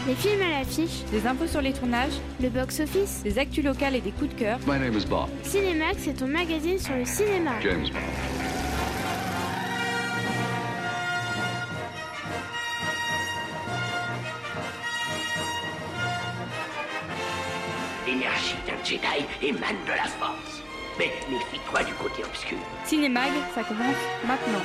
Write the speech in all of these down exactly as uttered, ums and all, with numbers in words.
Les films à l'affiche, des infos sur les tournages, le box-office, des actus locales et des coups de cœur. My name is Bond. Cinémax, c'est ton magazine sur le cinéma. James Bond. L'énergie d'un Jedi émane de la Force. Mais méfie-toi du côté obscur. Cinémag, ça commence maintenant.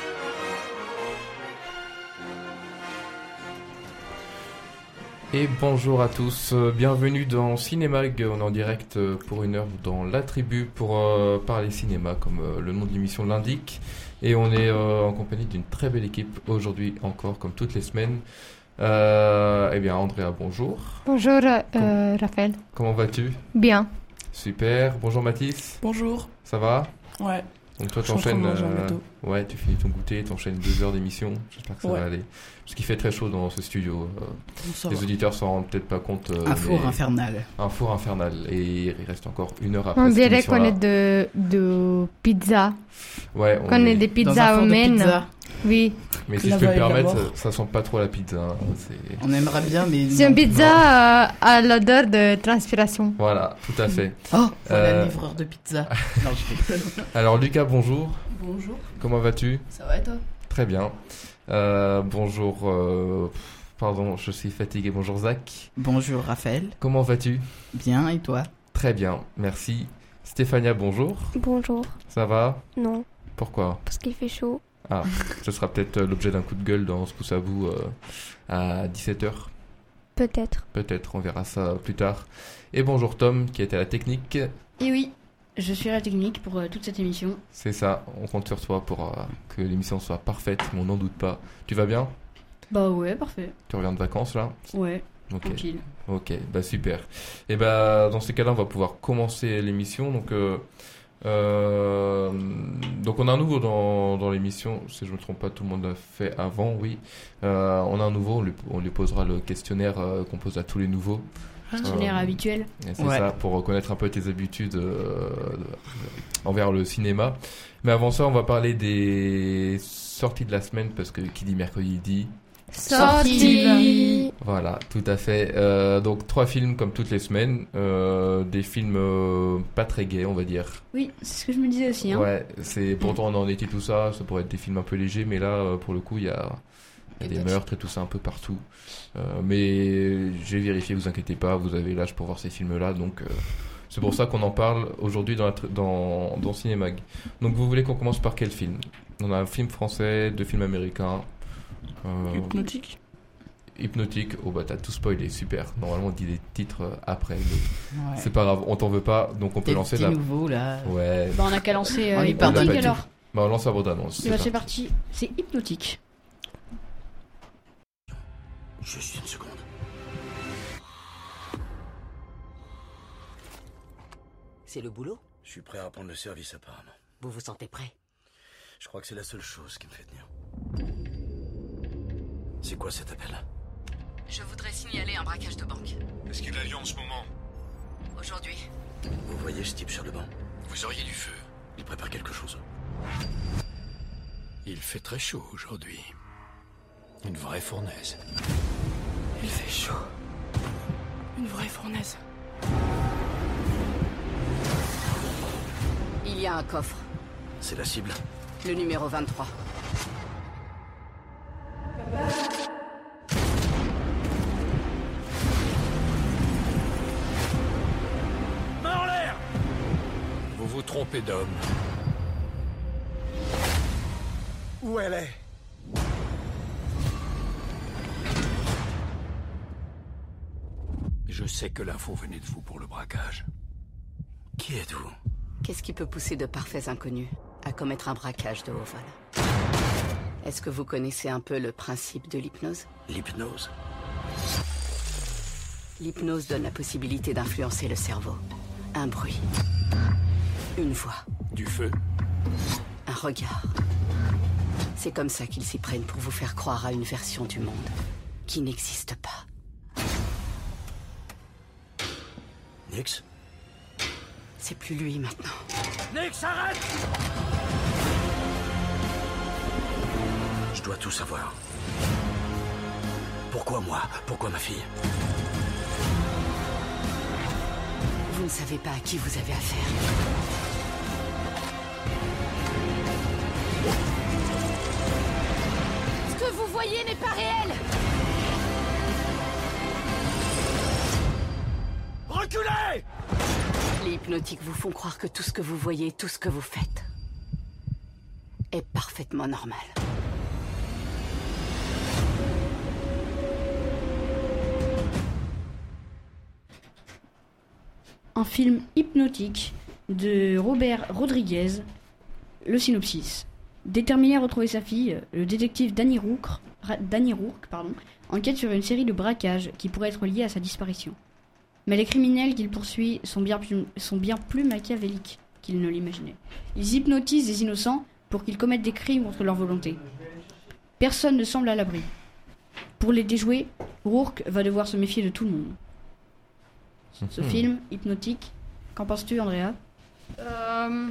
Et bonjour à tous, bienvenue dans Cinémag, on est en direct pour une heure dans la tribu pour euh, parler cinéma comme euh, le nom de l'émission l'indique. Et on est euh, en compagnie d'une très belle équipe aujourd'hui encore comme toutes les semaines. Euh, eh bien Andrea, bonjour. Bonjour euh, Com- Raphaël. Comment vas-tu ? Bien. Super, bonjour Mathis. Bonjour. Ça va ? Ouais. Donc toi Je suis en train t'enchaînes, de manger un euh, gâteau. ouais tu finis ton goûter, t'enchaînes deux heures d'émission, j'espère que ça Ouais. va aller. Parce qu'il fait très chaud dans ce studio, euh, On s'en les va. auditeurs s'en rendent peut-être pas compte. euh, Un four mais- infernal. Un four infernal. Et il reste encore une heure après On cette dirait émission-là. qu'on est de, de pizza. Ouais, on Qu'on est est- des Dans un pizzas four de humaines. pizza. Oui. Mais si La je peux me vallée de la permettre, mort. ça, ça sent pas trop la pizza. hein. C'est... On aimerait bien, mais. C'est non. une pizza euh, à l'odeur de transpiration. Voilà, tout à fait. Oh, voilà Euh, le livreur de pizza. Non, je rigole. Alors Lucas, bonjour. Bonjour. Comment vas-tu ? Ça va et toi? Très bien. Euh, bonjour. euh, Pardon, je suis fatigué. Bonjour Zach. Bonjour Raphaël. Comment vas-tu ? Bien et toi? Très bien, merci. Stéphania, bonjour. Bonjour. Ça va ? Non, Pourquoi ? parce qu'il fait chaud. Ah, ce sera peut-être euh, l'objet d'un coup de gueule dans ce pouce à bout euh, à dix-sept heures. Peut-être. Peut-être, on verra ça plus tard. Et bonjour Tom, qui était à la technique. Et oui, je suis à la technique pour euh, toute cette émission. C'est ça, on compte sur toi pour euh, que l'émission soit parfaite, mais on n'en doute pas. Tu vas bien ? Bah ouais, parfait. Tu reviens de vacances là ? Ouais, Ok, tranquille. ok, bah super. Et bah dans ces cas-là, on va pouvoir commencer l'émission. Donc, euh, euh, donc on a un nouveau dans, dans l'émission, si je ne me trompe pas, tout le monde l'a fait avant, oui. Euh, on a un nouveau, on lui, on lui posera le questionnaire euh, qu'on pose à tous les nouveaux. Questionnaire Euh, habituel. Et c'est Ouais. ça, pour reconnaître un peu tes habitudes euh, envers le cinéma. Mais avant ça, on va parler des sorties de la semaine, parce que qui dit mercredi dit... Sortie. Voilà, tout à fait. Euh, donc trois films comme toutes les semaines, euh, des films euh, pas très gays, on va dire. Oui, c'est ce que je me disais aussi. Hein. Ouais, c'est pourtant on en était tout ça, ça pourrait être des films un peu légers, mais là euh, pour le coup il y a, il y a Et des touch. meurtres et tout ça un peu partout. Euh, mais j'ai vérifié, vous inquiétez pas, vous avez l'âge pour voir ces films-là, donc euh, c'est pour ça qu'on en parle aujourd'hui dans, la tr- dans dans Cinémag. Donc vous voulez qu'on commence par quel film ? On a un film français, deux films américains. Euh, Hypnotique. Hypnotique, oh bah t'as tout spoilé, super. Normalement on dit les titres euh, après, mais Ouais. c'est pas grave, on t'en veut pas, donc on peut Des lancer petits la... nouveaux là. Ouais, Bah on a qu'à lancer euh, On y Hypnotique pardonne pas tout. alors. bah on lance la bande-annonce. Et bah c'est parti, c'est Hypnotique. Juste une seconde. C'est le boulot? Je suis prêt à reprendre le service apparemment. Vous vous sentez prêt? Je crois que c'est la seule chose qui me fait tenir. C'est quoi cet appel? Je voudrais signaler un braquage de banque. Est-ce qu'il a lieu en ce moment? Aujourd'hui. Vous voyez ce type sur le banc? Vous auriez du feu. Il prépare quelque chose. Il fait très chaud aujourd'hui. Une vraie fournaise. Il fait chaud. Une vraie fournaise. Il y a un coffre. C'est la cible. Le numéro vingt-trois. Vous vous trompez d'homme. Où elle est? Je sais que l'info venait de vous pour le braquage. Qui êtes-vous? Qu'est-ce qui peut pousser de parfaits inconnus à commettre un braquage de haut vol? Est-ce que vous connaissez un peu le principe de l'hypnose? L'hypnose? L'hypnose donne la possibilité d'influencer le cerveau. Un bruit. Une voix. Du feu? Un regard. C'est comme ça qu'ils s'y prennent pour vous faire croire à une version du monde qui n'existe pas. Nix? C'est plus lui maintenant. Nix, arrête! Je dois tout savoir. Pourquoi moi? Pourquoi ma fille? Vous ne savez pas à qui vous avez affaire. Ce que vous voyez n'est pas réel. Reculez! Les hypnotiques vous font croire que tout ce que vous voyez, tout ce que vous faites, est parfaitement normal. Un film hypnotique de Robert Rodriguez. Le synopsis. Déterminé à retrouver sa fille, le détective Danny Rourke, Danny Rourke pardon, enquête sur une série de braquages qui pourraient être liés à sa disparition. Mais les criminels qu'il poursuit sont bien plus, sont bien plus machiavéliques qu'il ne l'imaginait. Ils hypnotisent des innocents pour qu'ils commettent des crimes contre leur volonté. Personne ne semble à l'abri. Pour les déjouer, Rourke va devoir se méfier de tout le monde. Ce Mmh. film hypnotique, qu'en penses-tu, Andrea? Euh,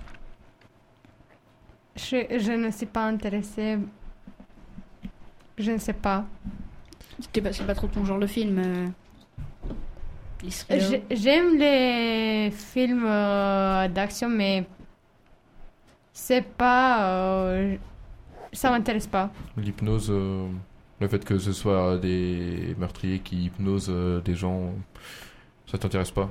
je, je ne suis pas intéressée. Je ne sais pas. C'était pas, c'est pas trop ton genre de film. Euh... les thrillers. J'ai- J'aime les films euh, d'action, mais c'est pas. euh, ça m'intéresse pas. L'hypnose, euh, le fait que ce soit des meurtriers qui hypnosent euh, des gens, ça t'intéresse pas?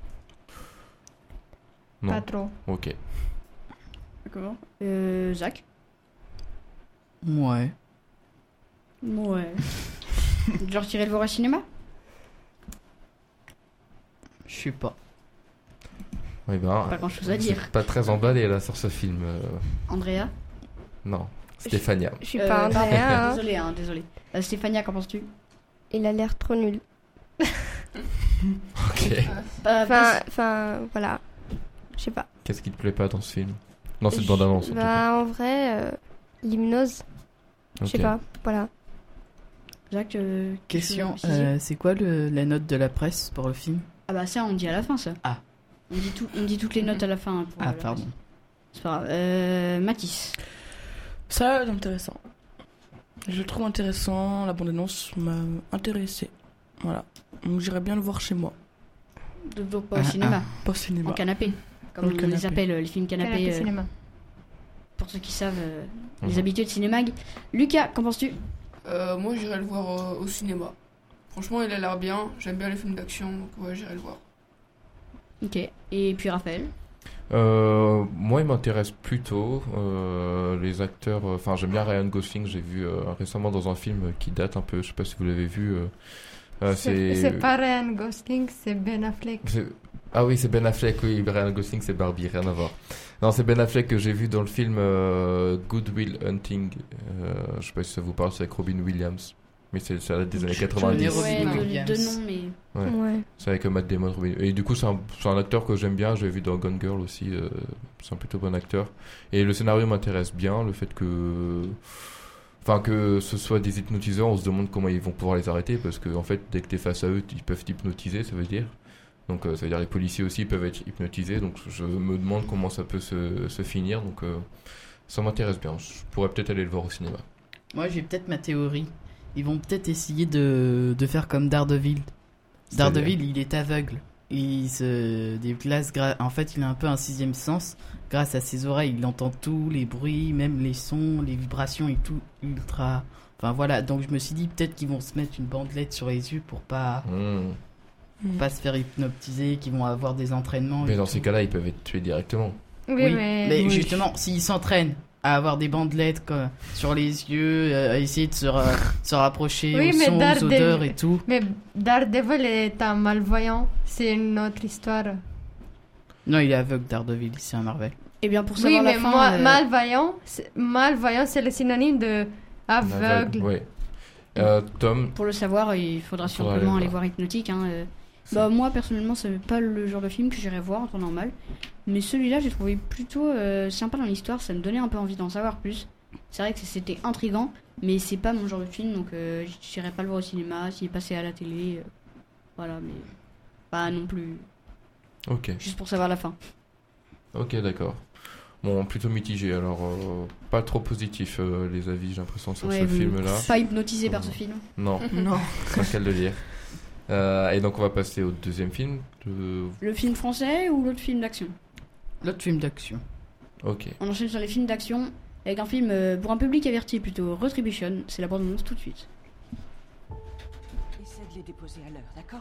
Non. Pas trop. Ok. D'accord. Euh, Zach? Ouais. Ouais. Genre, tirer le voir au cinéma? Je sais pas. Ouais, ben, Pas grand-chose à c'est dire. pas très emballé là sur ce film. euh, Andrea? Non. Stéphania. Je suis pas Euh, pardon, Andrea. hein. Désolé, hein, désolé. Euh, Stéphania, qu'en penses-tu? Il a l'air trop nul. Ok. Euh, Enfin, enfin, voilà. Je sais pas. Qu'est-ce qui te plaît pas dans ce film? Dans cette Je- bande-annonce en tout cas. Bah, en vrai, euh, l'hypnose, je sais Ok. pas. Voilà. Jacques, euh, quelque chose à Question, préciser euh, c'est quoi le, la note de la presse pour le film? Ah bah ça, on dit à la fin, ça. Ah. On dit, tout, on dit toutes les notes à la fin. hein, pour, Ah, euh, la pardon. presse. C'est pas grave. Euh, Mathis. Ça, c'est intéressant. Je le trouve intéressant, la bande-annonce m'a intéressé. Voilà. Donc j'irai bien le voir chez moi. De- Donc pas au Ah, cinéma, Pas au cinéma. en canapé. Comme Dans le on les canapé. appelle, euh, les films canapé. Canapé euh, cinéma. pour ceux qui savent euh, les Mhm. habitués de Cinémag. Lucas, qu'en penses-tu? Euh, moi, j'irai le voir euh, au cinéma. Franchement, il a l'air bien. J'aime bien les films d'action, donc ouais, j'irai le voir. Ok. Et puis Raphaël. Euh, moi, il m'intéresse plutôt euh, les acteurs. Enfin, j'aime bien Ryan Gosling. J'ai vu euh, récemment dans un film qui date un peu. Je sais pas si vous l'avez vu. euh, euh, C'est c'est. c'est pas Ryan Gosling, c'est Ben Affleck. c'est- Ah oui, c'est Ben Affleck. Oui, Ryan Gosling, c'est Barbie. Rien à voir. Non, c'est Ben Affleck que j'ai vu dans le film euh, Good Will Hunting. Euh, je sais pas si ça vous parle. C'est avec Robin Williams. Mais c'est ça date des années Je- je quatre-vingt-dix. connais Robin Ouais, de, Williams. de nom, mais. Ouais. Ouais. C'est avec euh, Matt Damon. Robin- Et du coup, c'est un, c'est un acteur que j'aime bien. J'ai vu dans Gone Girl aussi. euh, c'est un plutôt bon acteur. Et le scénario m'intéresse bien. Le fait que. Enfin, que ce soit des hypnotiseurs, on se demande comment ils vont pouvoir les arrêter. Parce que, en fait, dès que t'es face à eux, ils peuvent t'hypnotiser, ça veut dire. Donc, euh, ça veut dire les policiers aussi peuvent être hypnotisés. Donc, je me demande comment ça peut se, se finir. Donc, euh, ça m'intéresse bien. Je pourrais peut-être aller le voir au cinéma. Moi, j'ai peut-être ma théorie. Ils vont peut-être essayer de, de faire comme Daredevil. C'est-à-dire Daredevil, il est aveugle. Il se déplace. gra- En fait, il a un peu un sixième sens. Grâce à ses oreilles, il entend tout, les bruits, même les sons, les vibrations et tout. Ultra. Enfin voilà. Donc, je me suis dit peut-être qu'ils vont se mettre une bandelette sur les yeux pour pas, Mmh. pas se faire hypnotiser, qu'ils vont avoir des entraînements. Mais et dans tout. ces cas-là, ils peuvent être tués directement. Oui, Oui, mais. mais oui. justement, s'ils s'entraînent à avoir des bandelettes quoi, sur les yeux, euh, à essayer de se, ra- se rapprocher Oui, aux mais sons, aux Daredevil- odeurs et tout. Mais Daredevil est un malvoyant, c'est une autre histoire. Non, il est aveugle, Daredevil, c'est un Marvel. Eh bien, pour Oui, savoir mais la fin. moi, euh, malvoyant, c'est- malvoyant, c'est le synonyme de aveugle. Oui. Euh, Tom, Pour le savoir, il faudra Faudra simplement aller aller voir. voir Hypnotique. Hein. euh. Bah, moi, personnellement, c'est pas le genre de film que j'irais voir en temps normal. Mais celui-là, j'ai trouvé plutôt euh, sympa dans l'histoire. Ça me donnait un peu envie d'en savoir plus. C'est vrai que c'était intriguant, mais c'est pas mon genre de film, donc euh, j'irais pas le voir au cinéma. S'il passait à la télé, euh, voilà, mais pas non plus. ok. Juste pour savoir la fin. Ok, d'accord. Bon, plutôt mitigé, alors euh, pas trop positif euh, les avis, j'ai l'impression, sur Ouais, ce vous- film-là. Pas hypnotisé par ce film. Non, Non. c'est pas le cas de le dire. Euh, et donc on va passer au deuxième film. de- Le film français ou l'autre film d'action? L'autre film d'action. Ok. On enchaîne sur les films d'action avec un film euh, pour un public averti plutôt, Retribution. C'est la bande-annonce tout de suite. Essaie de les déposer à l'heure, d'accord?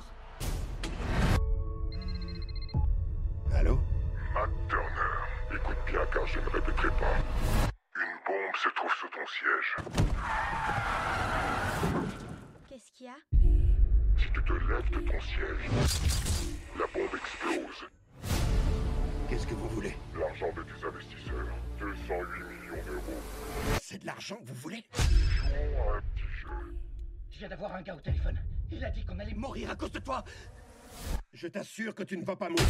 Allô? Matt Turner, écoute bien car je ne répéterai pas. Une bombe se trouve sous ton siège. Qu'est-ce qu'il y a? Si tu te lèves de ton siège, la bombe explose. Qu'est-ce que vous voulez? L'argent de tes investisseurs, deux cent huit millions d'euros. C'est de l'argent que vous voulez? Jouons à un petit jeu. Je viens d'avoir un gars au téléphone. Il a dit qu'on allait mourir à cause de toi. Je t'assure que tu ne vas pas mourir.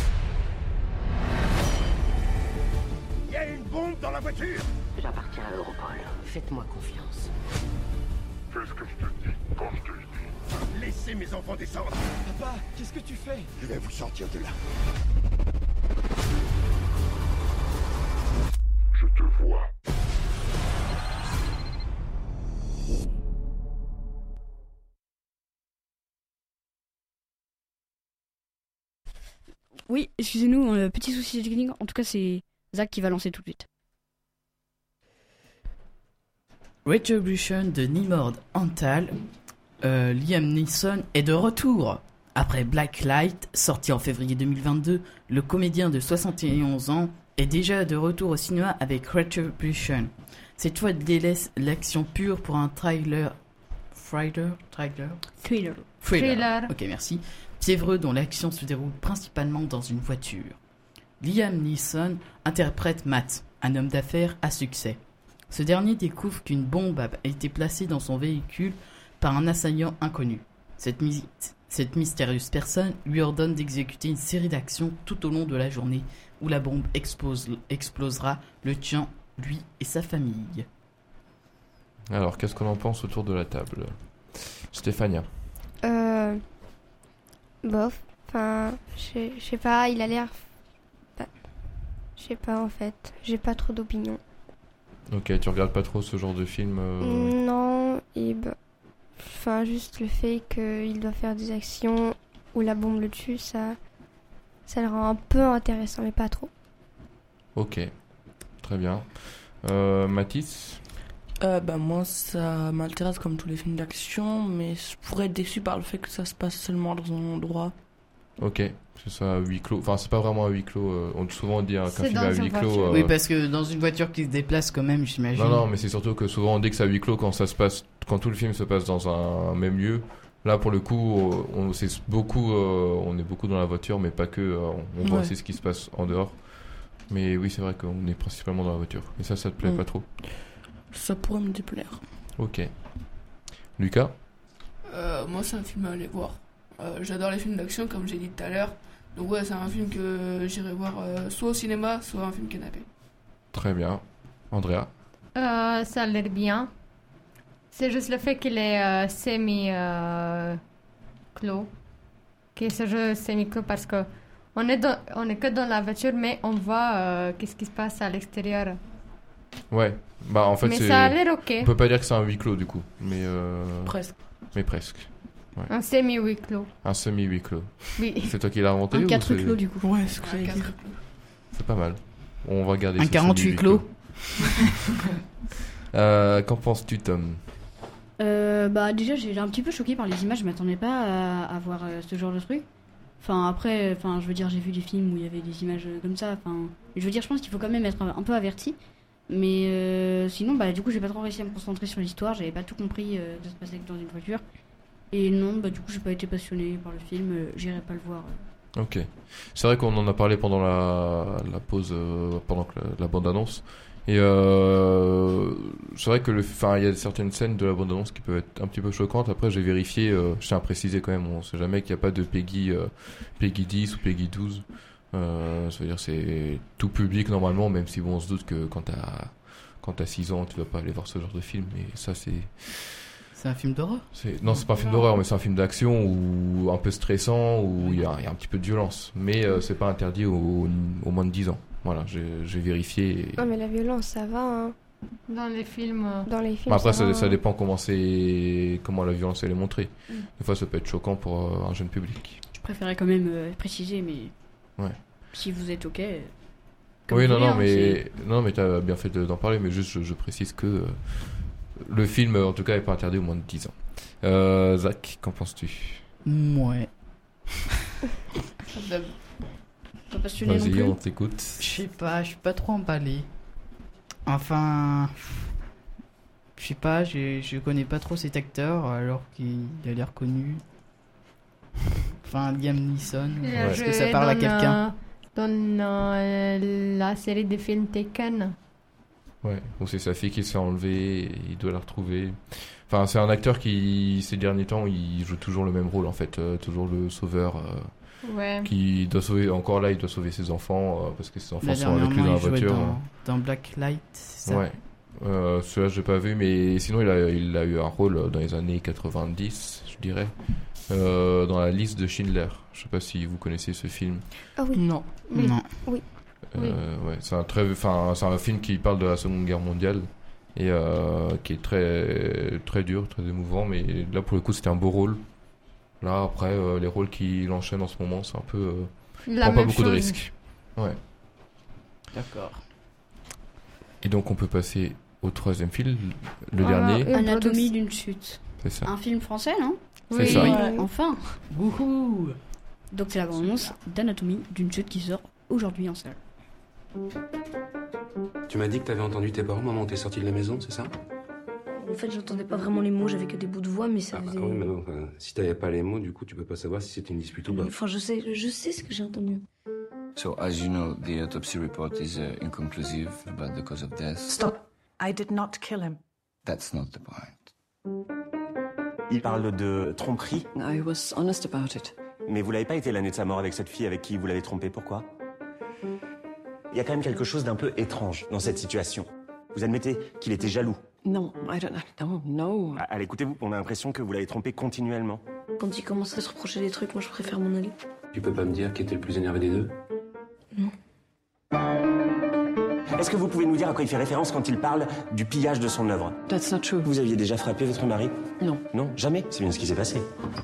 Il y a une bombe dans la voiture. J'appartiens à Europol. Faites-moi confiance. Fais ce que je te dis quand je te le dis. Laissez mes enfants descendre. Papa, qu'est-ce que tu fais? Je vais vous sortir de là. Je te vois. Oui, excusez-nous, euh, petit souci technique. En tout cas, c'est Zach qui va lancer tout de suite. Retribution de Nimrod Antal, euh, Liam Neeson est de retour. Après Blacklight, sorti en février deux mille vingt-deux, le comédien de soixante et onze ans est déjà de retour au cinéma avec Retribution. Cette fois, il délaisse l'action pure pour un trailer... Thriller Trailer Thriller. Thriller. Ok, merci. Fiévreux dont l'action se déroule principalement dans une voiture. Liam Neeson interprète Matt, un homme d'affaires à succès. Ce dernier découvre qu'une bombe a été placée dans son véhicule par un assaillant inconnu. Cette, mi- cette mystérieuse personne lui ordonne d'exécuter une série d'actions tout au long de la journée où la bombe explose, explosera, le tuant, lui et sa famille. Alors, qu'est-ce qu'on en pense autour de la table? Stéphania. Euh. Bof. Enfin, je sais- je sais pas, il a l'air. bah, Je sais pas en fait. J'ai pas trop d'opinion. Ok, tu regardes pas trop ce genre de film euh, Non, et bah. Enfin, juste le fait qu'il doit faire des actions où la bombe le tue, ça. Ça le rend un peu intéressant, mais pas trop. Ok, très bien. Euh, Mathis? Euh, bah moi ça m'intéresse comme tous les films d'action, mais je pourrais être déçu par le fait que ça se passe seulement dans un endroit. Ok, c'est ça, à huis clos. Enfin, c'est pas vraiment à huis clos. euh, On souvent dit hein, qu'un C'est film dans à une huis clos. voiture. euh, Oui, parce que dans une voiture qui se déplace quand même, j'imagine. Non, non, mais c'est surtout que souvent on dit que c'est à huis clos quand ça se passe, quand tout le film se passe dans un même lieu. Là, pour le coup, euh, on, c'est beaucoup, euh, on est beaucoup dans la voiture, mais pas que. euh, on on voit Ouais. aussi ce qui se passe en dehors. Mais oui, c'est vrai qu'on est principalement dans la voiture. Et ça, ça te plaît Mm. pas trop? Ça pourrait me déplaire. Ok. Lucas? Euh, moi, c'est un film à aller voir. Euh, j'adore les films d'action, comme j'ai dit tout à l'heure. Donc, ouais, c'est un film que j'irai voir euh, soit au cinéma, soit un film canapé. Très bien. Andrea? Euh, ça a l'air bien. C'est juste le fait qu'il est euh, semi-clos. Que ce jeu semi-clos parce que on est, dans, on est que dans la voiture, mais on voit euh, qu'est-ce qui se passe à l'extérieur. Ouais. Bah, en fait, Mais c'est. ça a l'air ok. On peut pas dire que c'est un huis clos du coup, mais. Euh... Presque. Mais presque. Ouais. Un semi-huis clos. Un semi-huis clos. Oui. C'est toi qui l'as inventé Un ou quatre c'est... clos du coup. Ouais, c'est ce que Un j'allais quatre dire. clos. C'est pas mal. On va regarder Un ce quarante-huit semi-huis clos. euh, Qu'en penses-tu, Tom? Euh, bah déjà j'ai été un petit peu choquée par les images, je m'attendais pas à, à voir euh, ce genre de truc. Enfin après, enfin je veux dire j'ai vu des films où il y avait des images euh, comme ça. Enfin je veux dire je pense qu'il faut quand même être un, un peu averti. Mais euh, sinon bah du coup j'ai pas trop réussi à me concentrer sur l'histoire, j'avais pas tout compris euh, que ça se passait dans une voiture. Et non bah du coup j'ai pas été passionné par le film, euh, j'irai pas le voir. euh. Ok. C'est vrai qu'on en a parlé pendant la, la pause, euh, pendant que la, la bande-annonce. Et euh, c'est vrai que le, enfin, il y a certaines scènes de la bande-annonce qui peuvent être un petit peu choquantes. Après, j'ai vérifié, euh, je tiens à préciser quand même, on sait jamais qu'il n'y a pas de Peggy, euh, Peggy dix ou Peggy douze. Euh, ça veut dire c'est tout public normalement, même si bon, on se doute que quand t'as quand t'as six ans, tu vas pas aller voir ce genre de film. Et ça, c'est C'est un film d'horreur? C'est... Non, c'est pas un film d'horreur, mais c'est un film d'action ou un peu stressant, où il y a, il y a un petit peu de violence. Mais euh, c'est pas interdit aux, aux moins de dix ans. Voilà, j'ai, j'ai vérifié. Et... Non, mais la violence, ça va. Hein. Dans les films. euh, Dans les films. Bah, après, ça, ça, va, ça hein. dépend comment, c'est... comment la violence elle est montrée. Mm. Des fois, ça peut être choquant pour euh, un jeune public. Je préférais quand même euh, préciser, mais Ouais. si vous êtes ok. euh, comme Oui, vous non, voulez, non, hein, mais c'est- non, mais t'as bien fait de- d'en parler, mais juste, je, je précise que euh, le film, en tout cas, est pas interdit au moins de dix ans. Euh, Zach, qu'en penses-tu? Ouais. Pas passionné non Vas-y, plus. on t'écoute. Je sais pas, je suis pas trop emballé. Enfin, je sais pas, je, je connais pas trop cet acteur alors qu'il a l'air connu. Enfin, Liam Neeson, il a est-ce que joué ça parle à dans, quelqu'un? euh, Dans euh, la série de films Taken. Ouais, ou c'est sa fille qui s'est enlevée et il doit la retrouver. Enfin, c'est un acteur qui, ces derniers temps, il joue toujours le même rôle en fait, euh, toujours le sauveur. euh, Ouais. Qui doit sauver, encore là, il doit sauver ses enfants euh, parce que ses enfants Là, sont avec lui dans la dernièrement, il jouait voiture. dans, dans Black Light, c'est ça? Ouais. Euh, celui-là, je l'ai pas vu, mais sinon, il a, il a eu un rôle dans les années quatre-vingt-dix, je dirais, euh, dans la liste de Schindler. Je sais pas si vous connaissez ce film. Ah oui. Non. Oui. Non. Oui. Euh, ouais, c'est un très, enfin, c'est un film qui parle de la Seconde Guerre mondiale et euh, qui est très, très dur, très émouvant. Mais là, pour le coup, c'était un beau rôle. Là, après, euh, les rôles qu'il enchaîne en ce moment, c'est un peu, euh, il La prend pas même beaucoup de chose. risques. Ouais. D'accord. Et donc, on peut passer au troisième film, le Voilà, dernier. et- Anatomie d'une chute. C'est ça. Un film français, non? C'est Oui. ça. Ouais. Enfin. Wouhou! Donc c'est la bande-annonce d'Anatomie d'une chute qui sort aujourd'hui en salle. Tu m'as dit que t'avais entendu tes parents, maman, t'es sorti de la maison, c'est ça? En fait, j'entendais pas vraiment les mots, j'avais que des bouts de voix, mais ça Ah faisait... oui, mais non, enfin, si t'avais pas les mots, du coup, tu peux pas savoir si c'était une dispute ou pas. Enfin, je sais, je sais ce que j'ai entendu. So, as you know, the autopsy report is uh, inconclusive about the cause of death. Stop. I did not kill him. That's not the point. Il parle de tromperie. I was honest about it. Mais vous l'avez pas été l'année de sa mort avec cette fille avec qui vous l'avez trompé, pourquoi? Il y a quand même quelque chose d'un peu étrange dans cette situation. Vous admettez qu'il était jaloux? No, I don't know. No, no. Ah, allez, écoutez-vous, on a l'impression que vous l'avez trompé continuellement. Quand il commence à se reprocher des trucs, moi je préfère m'en aller. Tu peux pas me dire qui était le plus énervé des deux? Est-ce que vous pouvez nous dire à quoi il fait référence quand il parle du pillage de son œuvre? That's not true. Vous aviez déjà frappé votre mari? Non. Non, jamais. C'est bien ce qui s'est passé.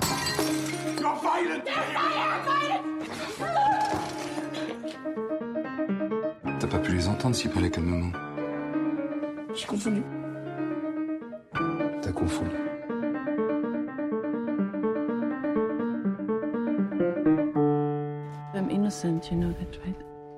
T'as pas pu les entendre s'ils parlaient calmement. J'ai confondu. T'as confondu. I'm innocent, you know that, right?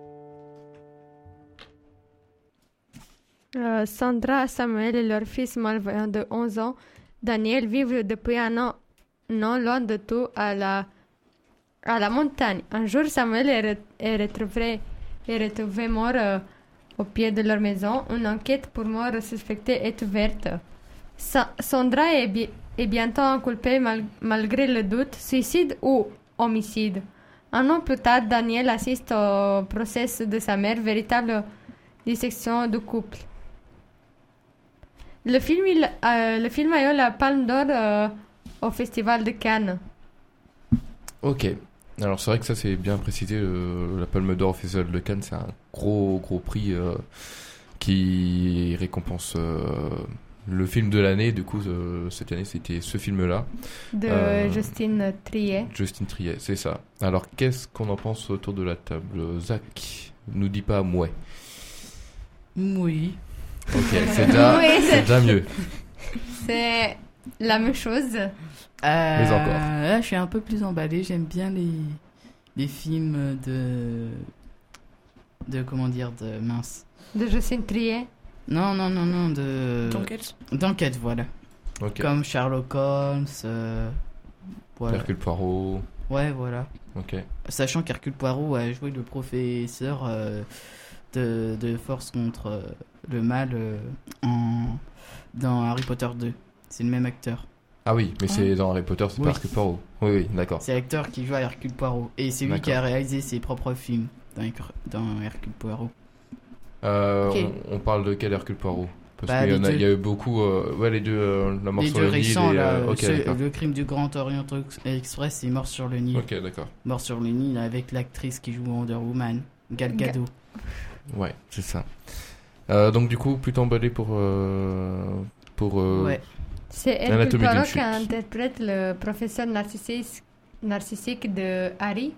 Euh, Sandra, Samuel et leur fils malvoyant de onze ans, Daniel, vivent depuis un an, non loin de tout, à la, à la montagne. Un jour, Samuel est, re- est retrouvé, est retrouvé mort euh, au pied de leur maison. Une enquête pour mort suspectée est ouverte. Sa- Sandra est, bi- est bientôt inculpée mal- malgré le doute, suicide ou homicide. Un an plus tard, Daniel assiste au procès de sa mère, véritable dissection du couple. Le film, il, euh, le film a eu la Palme d'Or euh, au Festival de Cannes. Ok. Alors c'est vrai que ça c'est bien précisé, euh, la Palme d'Or au Festival de Cannes, c'est un gros gros prix euh, qui récompense euh, le film de l'année. Du coup euh, cette année c'était ce film-là. De Euh, Justine Triet. Justine Triet, c'est ça. Alors qu'est-ce qu'on en pense autour de la table? Zach, nous dis pas mouais. Oui. Ok, c'est déjà, Oui, c'est déjà mieux. C'est la même chose. Euh, Mais encore. Là, je suis un peu plus emballé. J'aime bien les, les films de. De comment dire, de mince. De Justine Triet. Non, non, non, non, de. D'enquête. D'enquête, voilà. Ok. Comme Sherlock Holmes. euh, Voilà. Hercule Poirot. Ouais, voilà. Ok. Sachant qu'Hercule Poirot a joué le professeur euh, de, de force contre euh, le mal euh, en, dans Harry Potter deux. C'est le même acteur. Ah oui, mais c'est dans Harry Potter, c'est Oui. pas Hercule Poirot. Oui, oui, d'accord. C'est l'acteur qui joue à Hercule Poirot. Et c'est lui qui a réalisé ses propres films dans, Herc- dans Hercule Poirot. Euh, Ok. on, on parle de quel Hercule Poirot? Parce Bah, qu'il y, en a, les deux. il y a eu beaucoup. euh, ouais, les deux, euh, la mort Les sur deux le Nil. récents, et, là, euh, ok, ce- d'accord. le crime du Grand Orient Express, c'est Mort sur le Nil. Ok, d'accord. Mort sur le Nil avec l'actrice qui joue Wonder Woman, Gal Gadot. Ouais, c'est ça. Euh, donc du coup, plutôt emballé pour euh, pour euh, Ouais. C'est Anatomie Hercule d'une Poirot chute. qui interprète le professeur narcissique, narcissique de Harry.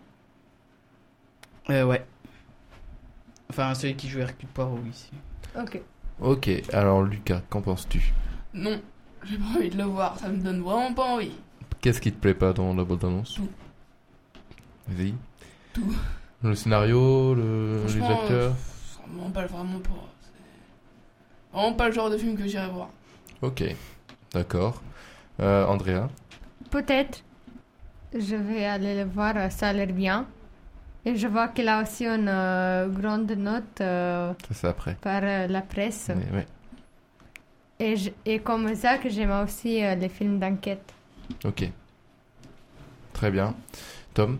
Euh, ouais. Enfin, celui qui joue Hercule Poirot ici. Ok. Ok, alors Lucas, qu'en penses-tu? Non, j'ai pas envie de le voir, ça me donne vraiment pas envie. Qu'est-ce qui te plaît pas dans la bande-annonce? Tout. Vas-y. Tout. Le scénario, le... les Franchement, acteurs. euh, ça m'emballe vraiment pas. C'est vraiment pas le genre de film que j'irai voir. Ok, d'accord. Euh, Andrea? Peut-être. Je vais aller le voir, euh, ça a l'air bien. Et je vois qu'il a aussi une euh, grande note euh, Ça c'est après. par euh, la presse. Ouais, ouais. Et, je- et comme ça, que j'aime aussi euh, les films d'enquête. Ok. Très bien. Tom?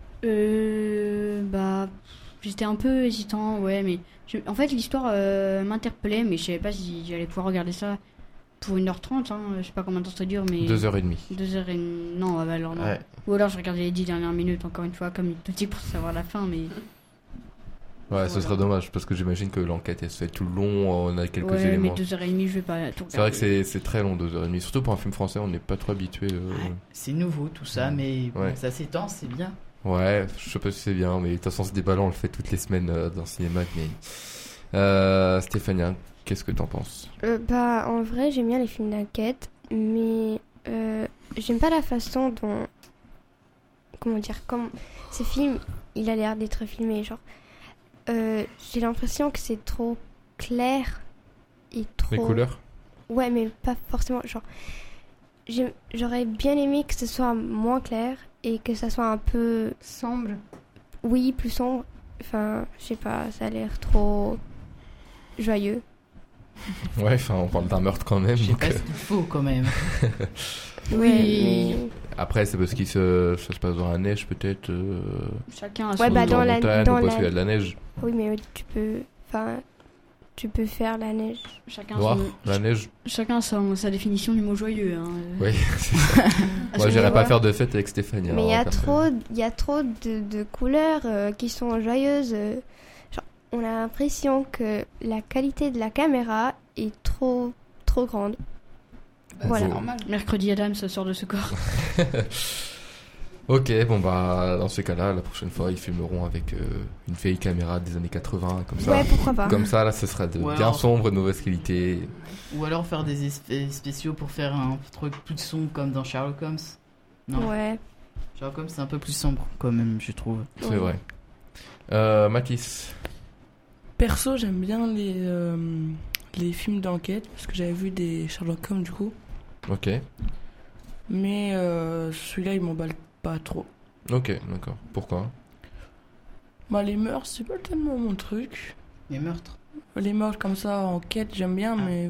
Euh, bah, j'étais un peu hésitant, ouais, mais je- en fait l'histoire euh, m'interpellait, mais je savais pas si j'allais pouvoir regarder ça pour une heure trente, hein, je sais pas combien de temps ça dure, mais... Deux heures et demie. Deux heures et... Non, ah bah alors non. Ouais. Ou alors je regardais les dix dernières minutes, encore une fois, comme hypnotique pour savoir la fin, mais... Ouais, ce serait dommage parce que j'imagine que l'enquête elle se fait tout le long, on a quelques ouais, éléments. mais deux heures et demie, je vais pas tout regarder. C'est vrai que c'est, c'est très long, deux heures et demie. Surtout pour un film français, on n'est pas trop habitué. euh, C'est nouveau tout ça, mais bon, Ouais. ça s'étend, c'est bien. Ouais, je sais pas si c'est bien, mais de toute façon, ce débat-là, on le fait toutes les semaines euh, dans le cinéma. Mais... Euh, Stéphania, qu'est-ce que t'en penses? Euh, bah, en vrai, j'aime bien les films d'enquête, mais euh, j'aime pas la façon dont. Comment dire? Comme ces films, il a l'air d'être filmé, genre. Euh, j'ai l'impression que c'est trop clair et trop. Les couleurs? Ouais, mais pas forcément. Genre, j'ai- j'aurais bien aimé que ce soit moins clair et que ça soit un peu. Sombre. Oui, plus sombre. Enfin, je sais pas, ça a l'air trop joyeux. Ouais, enfin, on parle d'un meurtre quand même. Je sais donc, pas euh, ce qu'il faut quand même. Oui. mais- Après, c'est parce qu'il se... ça se passe dans la neige, peut-être. Euh... Chacun a Ouais, son... bah, ou dans en la- montagne, dans ou parce la- qu'il y a de la neige. Oui, mais tu peux. Enfin, tu peux faire la neige. Chacun Noir, son- la neige. Chacun son- sa définition du mot joyeux. Hein. Oui, c'est ça. Moi, Je j'irais vais pas voir. faire de fête avec Stéphanie. Mais il y hein, a personnellement. trop, il y a trop de, de couleurs euh, qui sont joyeuses. euh, genre, on a l'impression que la qualité de la caméra est trop, trop grande. Bah, Voilà. c'est normal. Mercredi Adams sort de ce corps. Ok, bon bah dans ces cas-là, la prochaine fois ils filmeront avec euh, une vieille caméra des années quatre-vingts, comme ça. Ouais, pourquoi pas. Comme ça, là, ce sera de Ou bien alors- sombre, de mauvaise qualité. Ou alors faire des effets spéciaux pour faire un truc plus sombre comme dans Sherlock Holmes. Non. Ouais. Sherlock Holmes c'est un peu plus sombre quand même, je trouve. C'est vrai. Euh, Mathis. Perso, j'aime bien les, euh, les films d'enquête parce que j'avais vu des Sherlock Holmes du coup. Ok. Mais euh, celui-là, il m'emballe pas trop. Ok, d'accord. Pourquoi? Bah, les meurtres, c'est pas tellement mon truc. Les meurtres? Les meurtres comme ça, enquête, j'aime bien, mais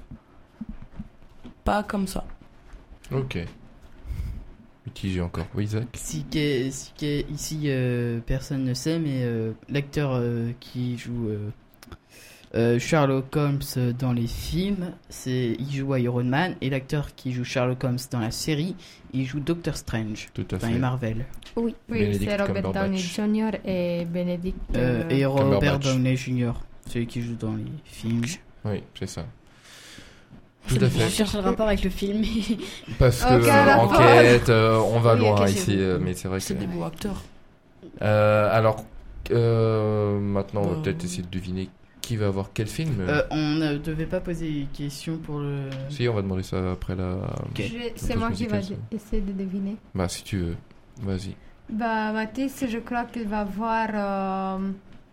pas comme ça. Ok. Mitigé encore. Oui, Isaac. Si que, si que ici euh, personne ne sait, mais euh, l'acteur euh, qui joue euh, euh, Sherlock Holmes dans les films, c'est il joue Iron Man, et l'acteur qui joue Sherlock Holmes dans la série, il joue Doctor Strange. Tout à dans fait. les Marvel. Oui. Oui, Benedict c'est Robert Cumberbatch. Downey junior et Benedict. Euh, euh, et Robert Cumberbatch. Downey junior, celui qui joue dans les films. Oui, c'est ça. Tout Je à fait. cherche le rapport avec le film. Parce que Aucun euh, rapport. enquête, euh, on va Oui, loin ok, c'est ici, bon. euh, mais c'est vrai que. C'est des beaux acteurs. Euh, alors, euh, maintenant, on va Euh. peut-être essayer de deviner qui va avoir quel film. Euh, on ne devait pas poser une question pour le... Si, on va demander ça après la. je- C'est pause moi qui vais musicale, ça. essayer de deviner. Bah, si tu veux, vas-y. Bah, Mathis, je crois qu'il va voir euh,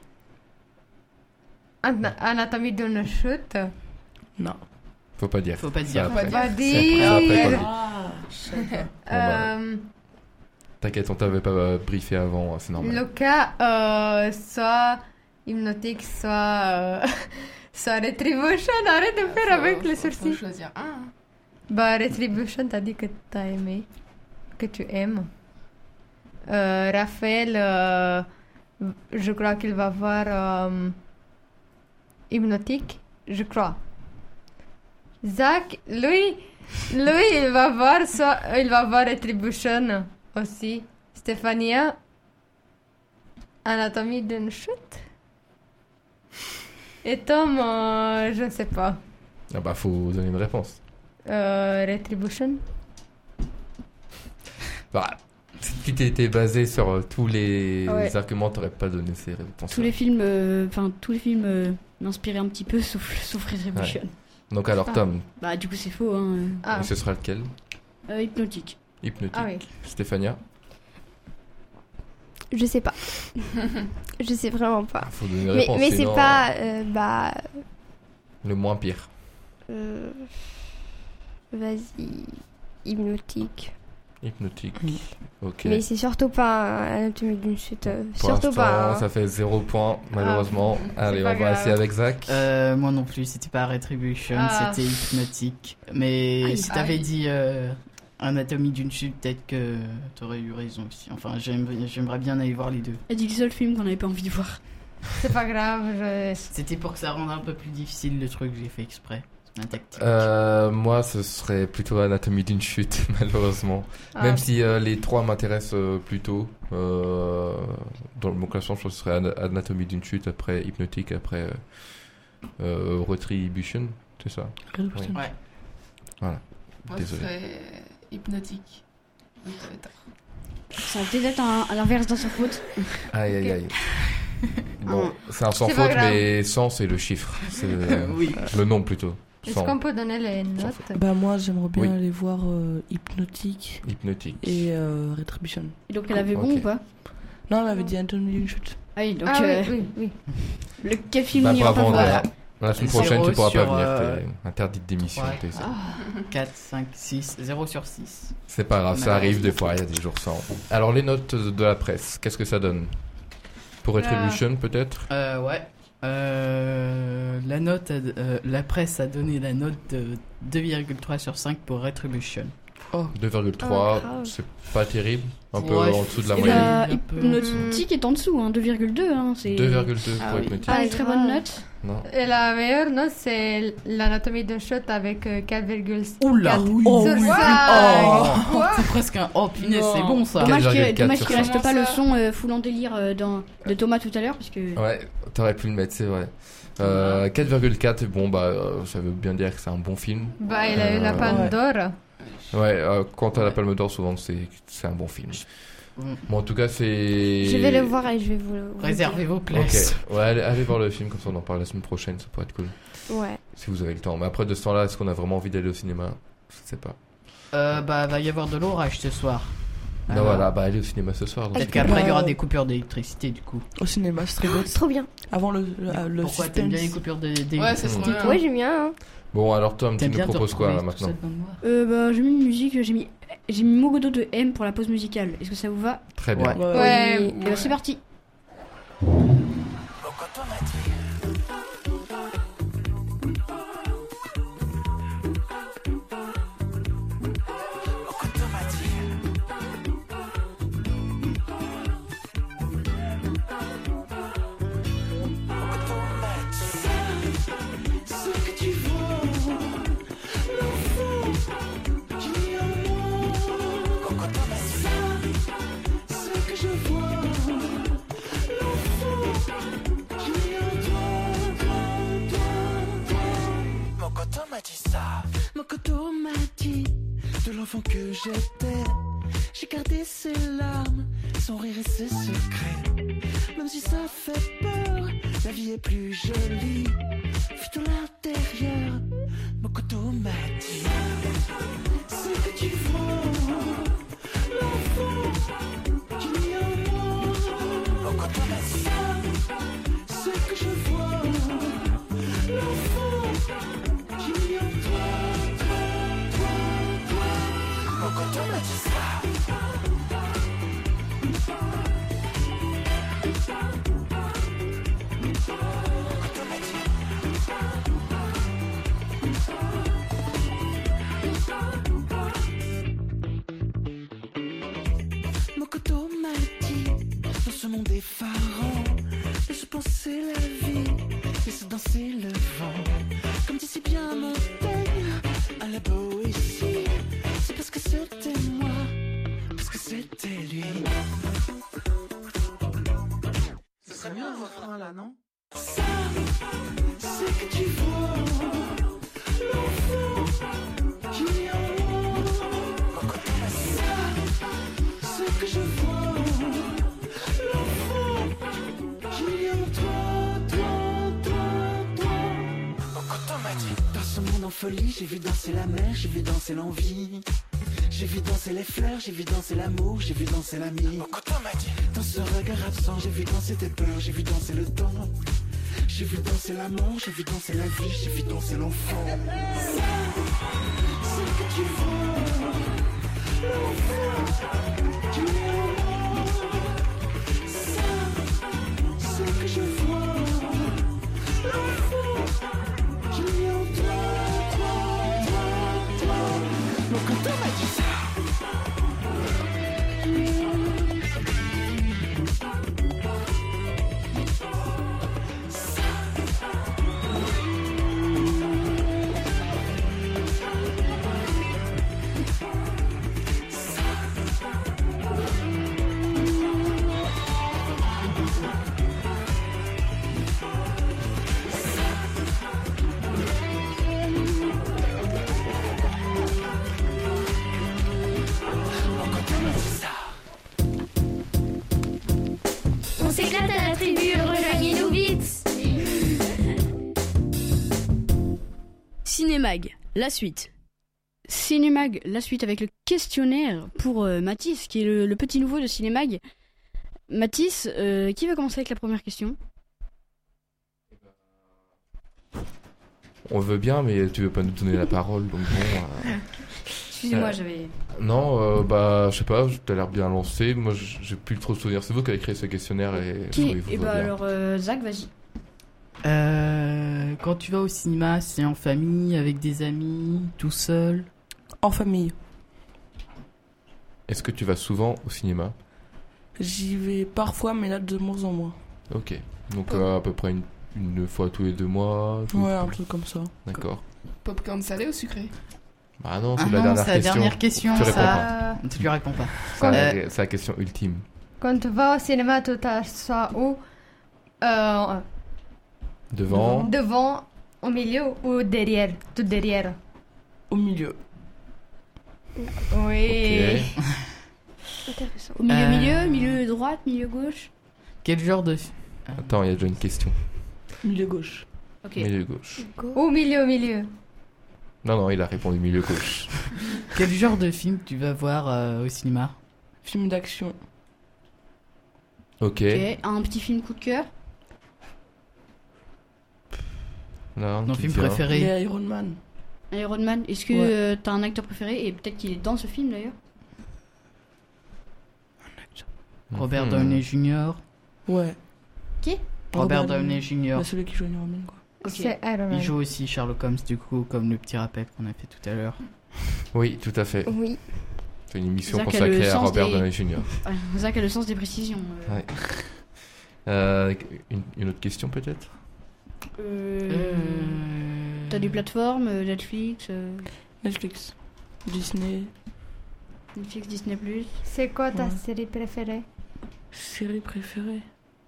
Ana- Anatomie d'une chute. Non. Faut pas dire. Faut pas C'est dire. après. Faut pas C'est après, dire. après qu'on dit. Ah, je sais pas. bah, Euh, T'inquiète, on t'avait pas euh, briefé avant, c'est normal. le cas, euh, soit hypnotique, soit, euh, soit Retribution. Arrête de faire Faut- avec les faut- sourcils. Faut choisir un. hein. Bah, Retribution, t'as dit que t'as aimé, que tu aimes. Euh, Raphaël, euh, je crois qu'il va voir euh, Hypnotique, je crois. Zach, lui, lui, il va voir, soit, il va voir Retribution aussi. Stéphania, Anatomie d'une chute. Et Tom, euh, je ne sais pas. Ah bah, faut donner une réponse. Euh, Retribution. Bah, si tu étais basé sur euh, tous les Ouais. arguments, t'aurais pas donné ces réponses. Tous les films, euh, enfin tous les films euh, m'inspiraient un petit peu, sauf, sauf Retribution. Ouais. Donc alors, Ah. Tom, Bah du coup c'est faux. Hein. et ce sera lequel? Euh, hypnotique. Hypnotique. Ah oui. Stéphania? Je sais pas. Je sais vraiment pas. Faut donner une mais réponse, mais c'est sinon, pas. euh, bah. Le moins pire. euh, Vas-y. Hypnotique. Hypnotique. Ok. Mais c'est surtout pas Anatomie d'une chute. euh, Pour surtout l'instant, pas. hein. ça fait zéro point, malheureusement. Ah, Allez, c'est on pas va grave. essayer avec Zach. Euh, moi non plus, c'était pas Retribution, Ah. c'était Hypnotique. Mais Aïe, si t'avais aïe. dit euh, Anatomie d'une chute, peut-être que t'aurais eu raison aussi. Enfin, j'aime- j'aimerais bien aller voir les deux. Elle dit le seul film qu'on n'avait pas envie de voir. C'est pas grave. Je... C'était pour que ça rende un peu plus difficile le truc, j'ai fait exprès. C'est ma tactique. Euh, moi, ce serait plutôt Anatomie d'une chute, malheureusement. Ah. Même si euh, les trois m'intéressent euh, plutôt. Euh, dans mon classement, je pense que ce serait Ana- Anatomie d'une chute, après Hypnotique, après euh, euh, Retribution, c'est ça? Retribution. Oui. Ouais. Voilà. Moi, Désolé. ce serait hypnotique. Oui, ça va être tard. Ça va peut-être être un- à l'inverse d'un sans faute. Aïe, aïe, aïe. Bon, c'est un sans C'est pas faute, grave. mais cent, c'est le chiffre. C'est euh, Oui. le nombre plutôt. Est-ce cent. qu'on peut donner les notes? Bah moi j'aimerais bien Oui. aller voir euh, Hypnotique Hypnotique. et euh, Retribution. Et donc elle avait bon Ok. ou pas? Non, elle avait dit Anthony d'une chute. Ah oui, donc Ah oui, euh, oui, oui. le quel film Bah, on ira bravo, pas voir? Andrea. La semaine Zéro prochaine, tu pourras sur, pas venir. euh, T'es interdite d'émission. trois, t'es ça. quatre, cinq, six, zéro sur six. C'est pas grave, ça arrive des fois, il y a des jours sans. Alors, les notes de la presse, qu'est-ce que ça donne? Pour Retribution, peut-être? Euh, ouais. Euh, la note, a- euh, la presse a donné la note de deux virgule trois sur cinq pour Retribution. deux virgule trois, Oh, grave. c'est pas terrible. Un peu Ouais, en dessous de la Et moyenne. bah, un peu Hypnotique est en dessous, hein, deux virgule deux. Hein, c'est... deux virgule deux Ah pour oui. Hypnotique. Pas une très bonne note. Non. Et la meilleure note, c'est l'anatomie d'un shot avec euh, quatre virgule quatre Oula, sur oui. Oh, oui. cinq. Oh, Quoi? c'est presque un. Oh, punaise, c'est bon ça. Dommage qu'il quatre virgule quatre dommage sur qu'il cent. reste pas le son euh, full en délire euh, dans, de Thomas tout à l'heure, parce que. Ouais, t'aurais pu le mettre, c'est vrai. Euh, quatre virgule quatre, bon, bah, euh, ça veut bien dire que c'est un bon film. Bah, il a eu la Euh, Palme d'Or. Ouais, euh, quand t'as la Palme d'Or, souvent, c'est c'est un bon film. Bon, en tout cas, c'est. Je vais le voir et je vais vous le. vous Réservez dire. vos Ok, places. ouais, allez, allez voir le film, comme ça on en parle la semaine prochaine, ça pourrait être cool. Ouais. Si vous avez le temps. Mais après, de ce temps-là, est-ce qu'on a vraiment envie d'aller au cinéma? Je sais pas. Euh, bah, va y avoir de l'orage ce soir. Non, Alors, voilà, bah allez au cinéma ce soir. donc. Peut-être qu'après il y aura des coupures d'électricité du coup. Au cinéma, c'est très beau. Trop bien. Avant le, le, le Pourquoi suspense. t'aimes bien les coupures de- d'électricité? Ouais, c'est trop bien. Ouais, j'aime bien. Hein. Bon, alors Tom, tu T'aimes nous bien te proposes quoi là, retrouver tout maintenant? seul dans le noir. Euh, bah, j'ai mis une musique, j'ai mis, j'ai mis Mogodo de M pour la pause musicale. Est-ce que ça vous va? Très bien. Ouais. Ouais. Et, et bah, c'est parti. Ce que tu vois, l'enfant qui est en moi. Ça, ce que je vois, l'enfant qui est en toi, toi, toi, toi. Mokoto m'a dit ça. Mokoto m'a dit de l'enfant que j'étais. J'ai gardé ses larmes, son rire et ses secrets. Même si ça fait peur, la vie est plus jolie. Vu de l'intérieur, Mokoto m'a dit ce que tu vois, l'enfant qui est en moi. Mokoto m'a dit ça, ce que je vois, l'enfant qui est en toi, toi, toi, toi. Mokoto m'a dit ça. Mokoto m'a dit, dans ce monde effarant, laisse penser la vie, laisse danser le vent. Comme dit si bien Montaigne, à la Boétie, c'est parce que c'était moi, parce que c'était lui. Ce serait bien un refrain là, non? Ça, nuit, j'ai vu danser la mer, j'ai vu danser l'envie. J'ai vu danser les fleurs, j'ai vu danser l'amour, j'ai vu danser l'ami. Dans ce regard absent, j'ai vu danser tes peurs, j'ai vu danser le temps. J'ai vu danser l'amour, j'ai vu danser la vie, j'ai vu danser l'enfant. Ça, c'est que tu vois, l'enfant qui est en moi. Ça, c'est que je vois, l'enfant qui est en toi, toi, toi, toi. Mon coton m'a dit ça. On s'éclate à la tribu, rejoignez-nous vite. Cinémag, la suite. Cinémag, la suite avec le questionnaire pour euh, Mathis, qui est le, le petit nouveau de Cinémag. Mathis, euh, qui va commencer avec la première question? On veut bien, mais tu veux pas nous donner la parole, donc bon. euh, Excusez-moi, euh, j'avais... Non, euh, bah, je sais pas, t'as l'air bien lancé. Moi, j- j'ai plus trop de souvenirs. C'est vous qui avez créé ce questionnaire et Qui oui, vous Et va bah bien. alors, euh, Zach, vas-y. Euh, quand tu vas au cinéma, c'est en famille, avec des amis, tout seul? En famille. Est-ce que tu vas souvent au cinéma? J'y vais parfois, mais là de moins en moins. Ok. Donc euh, à peu près une, une fois tous les deux mois. tous- Ouais, un truc comme ça. D'accord. Popcorn salé ou sucré? Bah non, Ah c'est la non, dernière c'est la question. dernière question, Tu réponds ça. pas. Tu lui réponds pas. C'est la- Euh, c'est la question ultime. Quand tu vas au cinéma, tu t'assois où? Euh, Devant. Devant, au milieu ou derrière? Tout derrière. Au milieu. Oui. Intéressant. Au milieu, Euh, milieu, milieu droite, milieu gauche. Quel genre de... Attends, il y a déjà une question. Milieu gauche. Ok. Milieu gauche. Au milieu, au milieu. Non, non, il a répondu milieu gauche. Quel genre de film tu vas voir euh, au cinéma? Film d'action. Ok. Ok, un petit film coup de cœur. Non, Ton qui film te vient. préféré? Les Iron Man. Iron Man. Est-ce que Ouais. euh, t'as un acteur préféré et peut-être qu'il est dans ce film d'ailleurs? Robert Hmm. Downey junior Ouais. Qui? Robert Downey junior Bah, celui qui joue Iron Man, quoi. Ok. C'est Iron Man. Il joue aussi Sherlock Holmes, du coup, comme le petit rappel qu'on a fait tout à l'heure. Oui, tout à fait. Oui. C'est une émission Zach a le consacrée à sens Robert des- Downey junior Ouais, Zach a le sens des précisions. euh. Ouais. Euh, une, une autre question peut-être? Euh... T'as des plateformes, euh, Netflix, euh, Netflix. Disney. Netflix, Disney plus. C'est quoi ta Ouais. série préférée? Série préférée.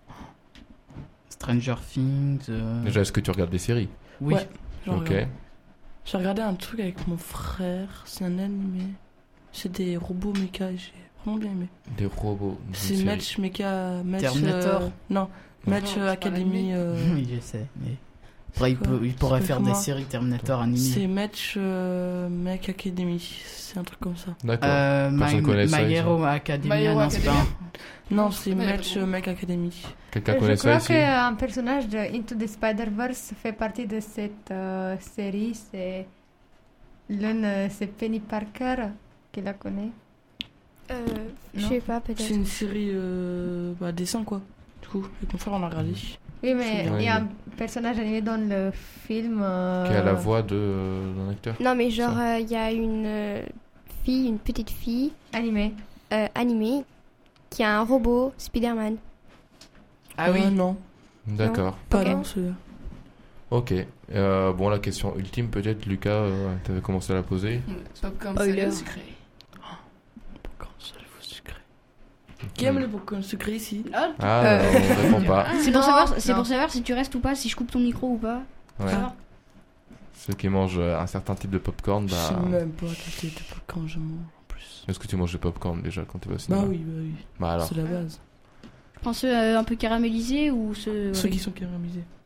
Stranger Things. euh, Déjà, est-ce que tu regardes des séries? Oui. Ouais, j'en Ok. regarde. J'ai regardé un truc avec mon frère. C'est un animé. C'est des robots méca. et J'ai vraiment bien aimé. Des robots. une C'est série. Match Mecha. Match, Terminator. euh, Non, Match Non, euh, c'est pas Academy. l'animé. euh, Oui, je sais. Mais... Après, il, quoi peut- il pourrait C'est faire comment des séries Terminator animées. C'est Match euh, Mech Academy. C'est un truc comme ça. D'accord. Euh, Personne My, connaît ça, My ici. Hero Academia, My Hero non, c'est pas Academia. Non, c'est Ouais, Match bon. euh, Mech Academy. Quelqu'un Je connaît ça crois ici? qu'un personnage de Into the Spider-Verse fait partie de cette euh, série. C'est l'une, euh, c'est Penny Parker qui la connaît. Euh, je Non. sais pas, C'est peut-être. une série euh, bah, dessin, quoi. Du coup, avec mon frère, on a regardé. Oui, mais Ouais, il y a mais- un personnage animé dans le film. euh, Qui a la voix de, euh, d'un acteur? Non, mais genre, Ça. euh, il y a une euh, fille, une petite fille animée. euh, animée qui a un robot Spider-Man. Ah oui. Euh, non, D'accord. pas Ok. dans celui-là. Ok. Euh, bon, la question ultime, peut-être, Lucas, euh, t'avais commencé à la poser. Popcorn Spoiler. salé ou sucré? Popcorn salé ou sucré. Qui aime les popcorn sucrés ici? Ah, Ah, Euh. non, on répond pas. c'est pour, Non, savoir, c'est non. pour savoir si tu restes ou pas, si je coupe ton micro ou pas. Ouais. Ah. Ceux qui mangent euh, un certain type de popcorn, Je sais bah. même pas quel type de popcorn je mange en plus. Est-ce que tu manges du popcorn déjà quand tu vas au cinéma? Bah oui, bah oui. Bah alors. C'est la base. Je prends ceux euh, un peu caramélisés ou ceux. Ceux avec- qui sont caramélisés.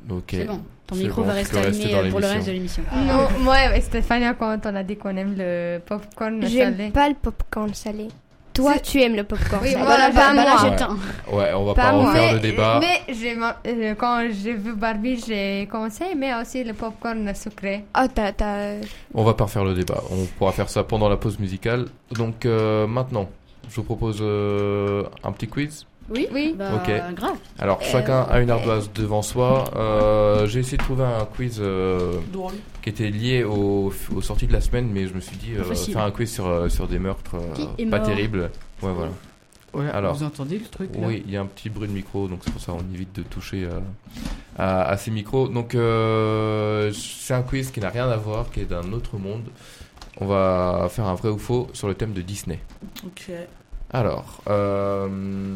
Ok. C'est bon. Ton C'est micro bon, va je rester peux rester allumé dans pour le reste de l'émission. l'émission. Non, moi et Stéphania, quand on a dit qu'on aime le popcorn J'aime salé. pas le popcorn salé. Toi, C'est- tu aimes le popcorn Oui, salé. voilà, pas bah, moi. là, j'éteins. Ouais, on va Pas pas moi. refaire le Mais- débat. Mais j'ai ma- euh, quand j'ai vu Barbie, j'ai commencé à aimer aussi le popcorn sucré. Ah, t'as, t'as... On va pas refaire le débat. On pourra faire ça pendant la pause musicale. Donc euh, maintenant, je vous propose euh, un petit quiz. Oui, oui. Bah, Ok. grave. Alors Euh, chacun a une ardoise devant soi. Euh, j'ai essayé de trouver un quiz euh, Drôle. qui était lié aux, aux sorties de la semaine, mais je me suis dit euh, Facile. faire un quiz sur euh, sur des meurtres euh, Qui est pas mort terribles. Ouais, voilà. Ouais, Alors, vous entendez le truc là oui, il y a un petit bruit de micro, donc c'est pour ça qu'on évite de toucher euh, à, à ces micros. Donc euh, c'est un quiz qui n'a rien à voir, qui est d'un autre monde. On va faire un vrai ou faux sur le thème de Disney. Ok. Alors, euh,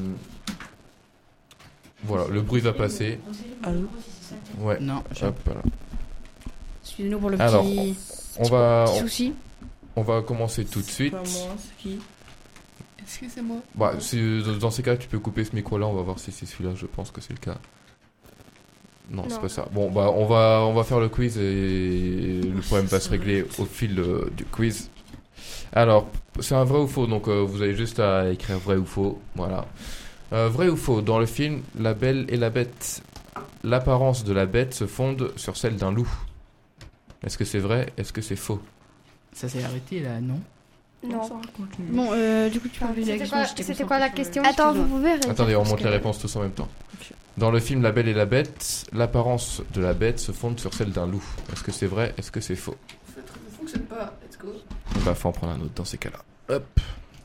voilà, le bruit va passer. Allô Ouais. Non, je- Hop, voilà. Excusez-nous pour le Alors, petit, on va, petit on, souci. on va commencer tout de suite. Pas moi, c'est qui Est-ce que c'est moi? Bah, si- dans- dans ces cas, tu peux couper ce micro-là. On va voir si c'est celui-là. Je pense que c'est le cas. Non, c'est Non. pas ça. Bon, bah, on va, on va faire le quiz et le problème va se régler au fil euh, du quiz. Alors, c'est un vrai ou faux. Donc, euh, vous avez juste à écrire vrai ou faux. Voilà. Euh, vrai ou faux. Dans le film La Belle et la Bête, l'apparence de la bête se fonde sur celle d'un loup. Est-ce que c'est vrai? Est-ce que c'est faux? Ça s'est arrêté là, non? Non. Bon, euh, du coup, tu peux poser la C'était question. quoi, j'étais c'était concentrée quoi la sur le- question? Attends, vous Excuse-moi. pouvez redire Attendez, on parce monte que- les réponses tous en même temps. Dans le film La Belle et la Bête, l'apparence de la bête se fonde sur celle d'un loup. Est-ce que c'est vrai? Est-ce que c'est faux? Ça fonctionne pas, let's go. Bah, faut en prendre un autre dans ces cas-là. Hop,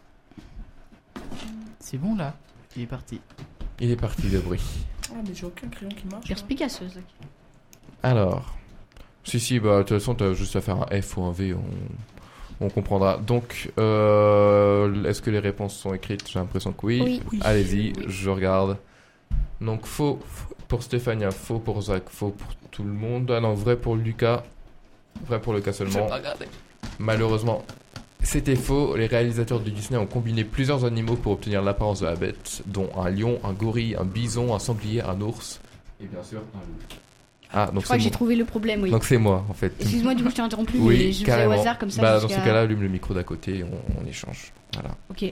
C'est bon là. Il est parti. il est parti le bruit. Ah, mais j'ai aucun crayon qui marche. Perspicace, Zach. Alors, si, si, bah, de toute façon, t'as juste à faire un F ou un V, on, on comprendra. Donc, euh, est-ce que les réponses sont écrites? J'ai l'impression que oui. Oui. Oui. Allez-y, je regarde. Donc, faux pour Stéphania, faux pour Zach, faux pour tout le monde. Ah non, vrai pour Lucas. Vrai pour Lucas Je vais seulement. pas regarder. Malheureusement, c'était faux. Les réalisateurs de Disney ont combiné plusieurs animaux pour obtenir l'apparence de la bête, dont un lion, un gorille, un bison, un sanglier, un ours et bien sûr un loup. Ah, donc Je crois c'est que j'ai moi. trouvé le problème, oui. Donc c'est moi en fait. Excuse-moi, du coup, je t'ai interrompu, mais Oui, je faisais carrément. au hasard comme ça. Bah, dans jusqu'à- ce cas-là, allume le micro d'à côté et on, on échange. Voilà. Ok.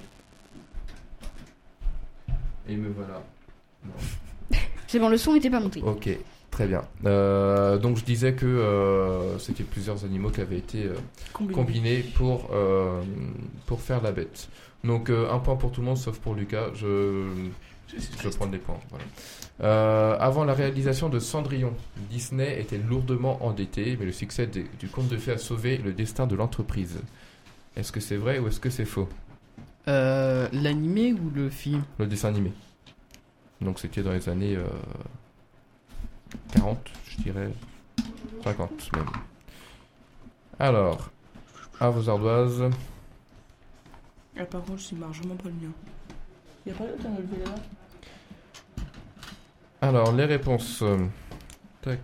Et me voilà. C'est bon, le son était pas monté. Ok, très bien. Euh, donc je disais que euh, c'était plusieurs animaux qui avaient été euh, Combiné. combinés pour, euh, pour faire la bête. Donc euh, un point pour tout le monde sauf pour Lucas. Je, je vais prendre des points. Voilà. Euh, avant la réalisation de Cendrillon, Disney était lourdement endetté, mais le succès des- du conte de fées a sauvé le destin de l'entreprise. Est-ce que c'est vrai ou est-ce que c'est faux? Euh, L'animé ou le film? Le dessin animé. Donc c'était dans les années euh, quarante, je dirais. cinquante même. Alors, à vos ardoises. Ah, par contre, il marche vraiment pas le mien. Y'a pas d'autre à relever là? Alors, les réponses. euh, tac.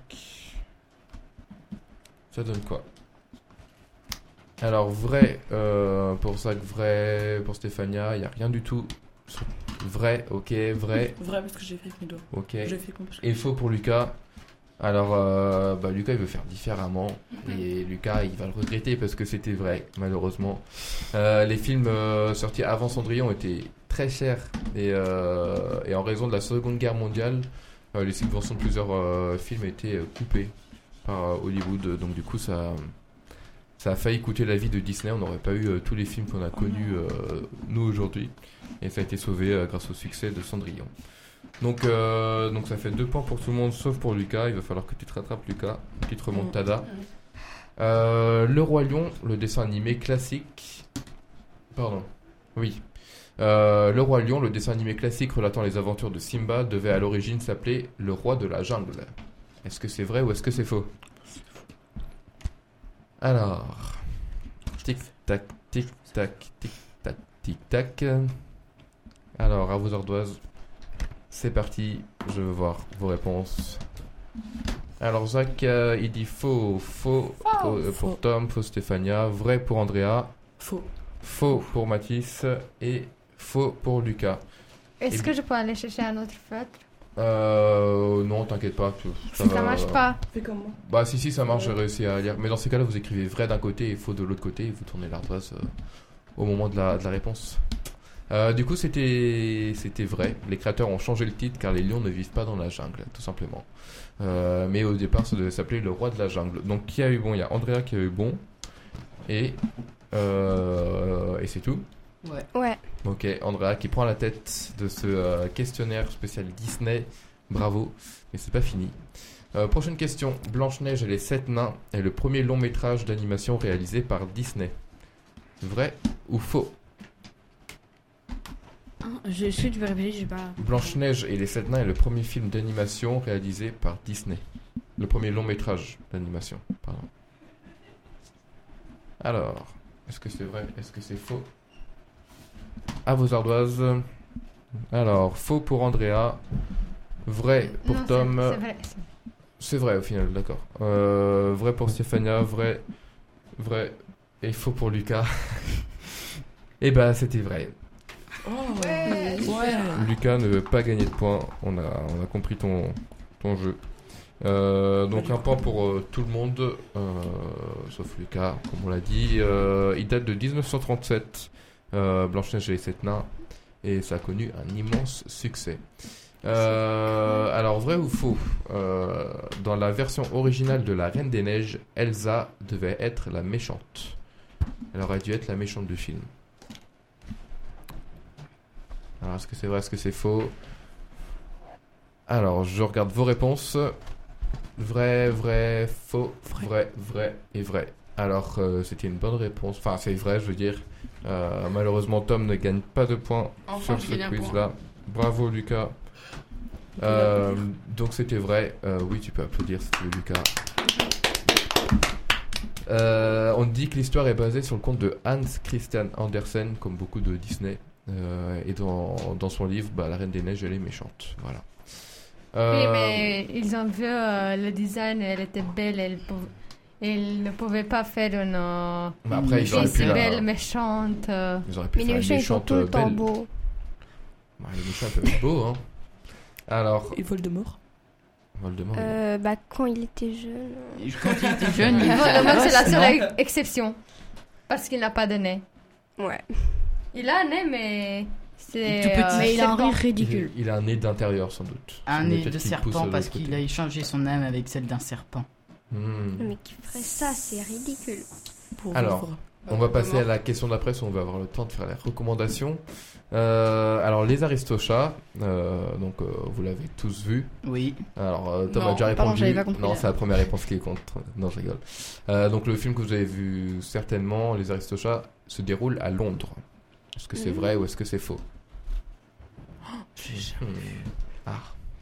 Ça donne quoi? Alors, vrai euh, pour Zach, vrai pour Stéphania, il n'y a rien du tout. Vrai, ok, vrai. Vrai, parce que j'ai fait avec mes doigts. Ok. J'ai fait comme ça. Et faux pour Lucas. Alors, euh, bah, Lucas, il veut faire différemment. Et Lucas, il va le regretter parce que c'était vrai, malheureusement. Euh, les films euh, sortis avant Cendrillon étaient très chers. Et, euh, et en raison de la Seconde Guerre mondiale, euh, les subventions de plusieurs euh, films étaient euh, coupées par euh, Hollywood. Donc, du coup, ça, ça a failli coûter la vie de Disney. On n'aurait pas eu euh, tous les films qu'on a connus, euh, nous, aujourd'hui. Et ça a été sauvé euh, grâce au succès de Cendrillon. Donc, euh, donc ça fait deux points pour tout le monde sauf pour Lucas. Il va falloir que tu te rattrapes, Lucas. Petite remontada. Euh, le Roi Lion, le dessin animé classique. Pardon. Oui. Euh, le Roi Lion, le dessin animé classique relatant les aventures de Simba, devait à l'origine s'appeler Le Roi de la Jungle. Est-ce que c'est vrai ou est-ce que c'est faux? Alors. Tic-tac, tic-tac, tic-tac, tic-tac. Alors, à vos ardoises. C'est parti, je veux voir vos réponses. Alors Zach, euh, il dit faux, faux, pour, euh, pour Faux. Tom, faux Stéphania, vrai pour Andrea, Faux. faux pour Mathis et faux pour Lucas. Est-ce Et- que je peux aller chercher un autre feutre? Euh, non, t'inquiète pas. tu- Ça, va- marche pas. Fais comme moi. Bah si si ça marche, j'ai réussi à lire. Mais dans ces cas-là, vous écrivez vrai d'un côté et faux de l'autre côté et vous tournez l'ardoise euh, au moment de la, de la réponse. Euh, du coup, c'était c'était vrai. Les créateurs ont changé le titre car les lions ne vivent pas dans la jungle, tout simplement. Euh, mais au départ, ça devait s'appeler Le Roi de la Jungle. Donc qui a eu bon? Il y a Andrea qui a eu bon et euh, et c'est tout. Ouais. Ouais. Ok, Andrea qui prend la tête de ce euh, questionnaire spécial Disney. Bravo, mais c'est pas fini. Euh, prochaine question. Blanche-Neige et les Sept Nains est le premier long métrage d'animation réalisé par Disney. Vrai ou faux? Ah, je- Est-ce que tu peux répéter? J'ai pas. Blanche-Neige et les Sept Nains est le premier film d'animation réalisé par Disney. Le premier long métrage d'animation, pardon. Alors, est-ce que c'est vrai? Est-ce que c'est faux? À vos ardoises. Alors, faux pour Andrea. Vrai pour Non, c'est- Tom. c'est vrai. C'est vrai au final, d'accord. Euh, vrai pour Stéphania, vrai, vrai et faux pour Lucas. Et bah c'était vrai. Oh, ouais. ouais. Lucas ne veut pas gagner de points. On a, on a compris ton, ton jeu. Euh, donc un point pour euh, tout le monde, euh, sauf Lucas, comme on l'a dit. Euh, il date de dix-neuf cent trente-sept. Euh, Blanche-Neige et les Sept Nains. Et ça a connu un immense succès. Euh, alors vrai ou faux? Euh, dans la version originale de La Reine des Neiges, Elsa devait être la méchante. Elle aurait dû être la méchante du film. Alors est-ce que c'est vrai, est-ce que c'est faux? Alors je regarde vos réponses. Vrai, vrai, faux, vrai, vrai et vrai. Alors euh, c'était une bonne réponse. Enfin c'est vrai, je veux dire. Euh, malheureusement Tom ne gagne pas de points Enfin, sur je ce gagne un quiz point. là. Bravo Lucas. Euh, donc c'était vrai. Euh, oui, tu peux applaudir si tu veux, Lucas. Euh, on dit que l'histoire est basée sur le conte de Hans Christian Andersen, comme beaucoup de Disney. Euh, et dans, dans son livre, bah, La Reine des Neiges, elle est méchante. Voilà. Euh, Oui, mais ils ont vu euh, le design, elle était belle, elle, pou- elle ne pouvait pas faire une, euh, Mais après, une ils auraient fille pu la- belle, méchante. euh. Ils auraient pu Mais faire les une méchants, ils sont méchante tout le temps belle. beaux. Bah, les méchants peuvent être beaux, hein. Alors. Et Voldemort Voldemort. Euh, bah, quand il était jeune. Quand il était jeune, il Voldemort, c'est la non. seule ex- exception. Parce qu'il n'a pas de nez. Ouais. Il a un nez, mais c'est. Tout petit. euh, Mais il a un serpent. rire ridicule. Il, il a un nez d'intérieur, sans doute. Un Mais nez peut-être de qu'il pousse serpent de parce l'autre qu'il côté. a échangé son âme avec celle d'un serpent. Hmm. Mais qui ferait ça, c'est ridicule. Alors, on va passer à la question d'après si on va avoir le temps de faire les recommandations. Euh, alors, les Aristochats, euh, donc euh, vous l'avez tous vu. Oui. Alors, euh, Tom Non, a déjà pardon, répondu. j'avais pas compris, non, là. c'est la première réponse qui est contre. Non, je rigole. Euh, donc, le film que vous avez vu certainement, Les Aristochats, se déroule à Londres. Est-ce que c'est Mhm. vrai ou est-ce que c'est faux? J'ai Hmm. Ah.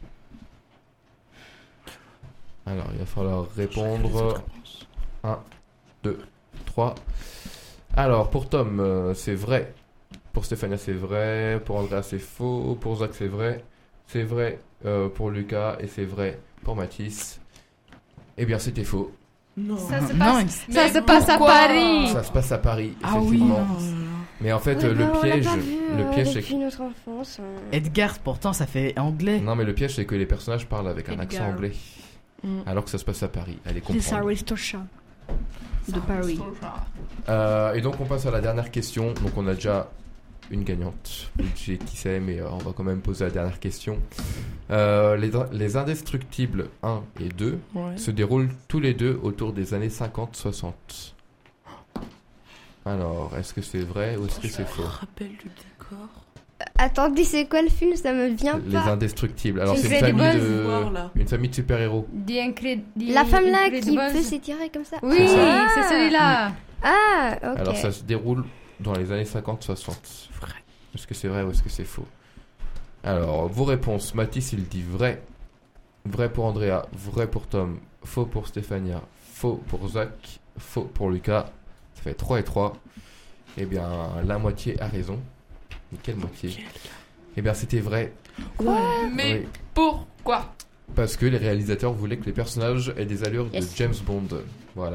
Alors, il va falloir répondre. un, deux, trois. Alors, pour Tom, euh, c'est vrai. Pour Stéphania, c'est vrai. Pour Andrea, c'est faux. Pour Zach, c'est vrai. C'est vrai euh, pour Lucas et c'est vrai pour Mathis. Eh bien, c'était faux. Non. Ça se Non, passe, il- ça Mais se passe à pourquoi Paris. Ça se passe à Paris, Ah oui. effectivement. Oh là là. Mais en fait, Ouais, euh, bah, le on l'a piège, pas vu, le euh, piège, c'est depuis notre enfance. hein. Edgar, pourtant, ça fait anglais. non, mais le piège, c'est que les personnages parlent avec un Edgar. accent anglais, Mm. alors que ça se passe à Paris. Allez Les comprendre. Aristochats de Paris. Euh, et donc on passe à la dernière question. Donc on a déjà une gagnante. Je sais qui c'est, mais euh, on va quand même poser la dernière question. Euh, les, les Indestructibles un et deux Ouais. se déroulent tous les deux autour des années cinquante soixante. Alors, est-ce que c'est vrai ou est-ce que c'est faux? Rappel du décor. Attendez, c'est quoi le film? Ça me vient Les pas. Indestructibles. Alors C'est c'est une famille Incredibles. Voir, là. de, une famille de super-héros. The Incred- The La femme là qui Incredibles. peut s'étirer comme ça. Oui, Ah. c'est celui-là. Ah, ok. Alors ça se déroule dans les années cinquante soixante. Est-ce que c'est vrai ou est-ce que c'est faux? Alors, vos réponses. Mathis, il dit vrai. Vrai pour Andrea, vrai pour Tom, faux pour Stéphania, faux pour Zach, faux pour Lucas. Ça fait trois et trois. Eh bien, la moitié a raison. Mais quelle moitié? Eh bien, c'était vrai. Mais Oui. pourquoi? Parce que les réalisateurs voulaient que les personnages aient des allures Yes. de James Bond. Voilà.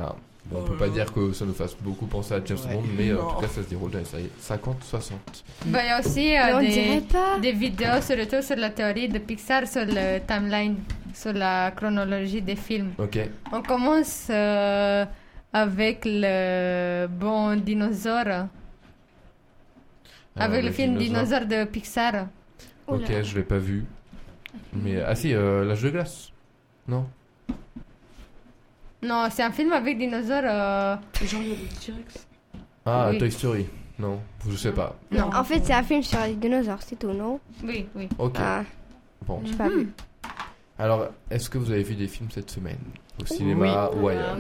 Bon, on Oh peut là pas là. dire que ça nous fasse beaucoup penser à James Ouais. Bond, mais euh, en Non. tout cas, ça se déroule dans les années cinquante soixante. Bah, il y a aussi Mais euh, on dirait des, pas. des vidéos surtout sur la théorie de Pixar sur le timeline, sur la chronologie des films. Ok. On commence euh, avec le bon dinosaure. Ah, avec le le film dinosaure. Dinosaure de Pixar. Ok, je l'ai pas vu. Mais ah si, euh, l'âge de glace. Non. Non, c'est un film avec dinosaures. euh, Genre, il y a des T-Rex. Ah, Oui. Toy Story. Non, je sais pas. Non, en fait, c'est un film sur les dinosaures, c'est tout, non? Oui, oui. Ok. Ah, Bon. j'ai pas vu. Alors, est-ce que vous avez vu des films cette semaine au cinéma ou ailleurs?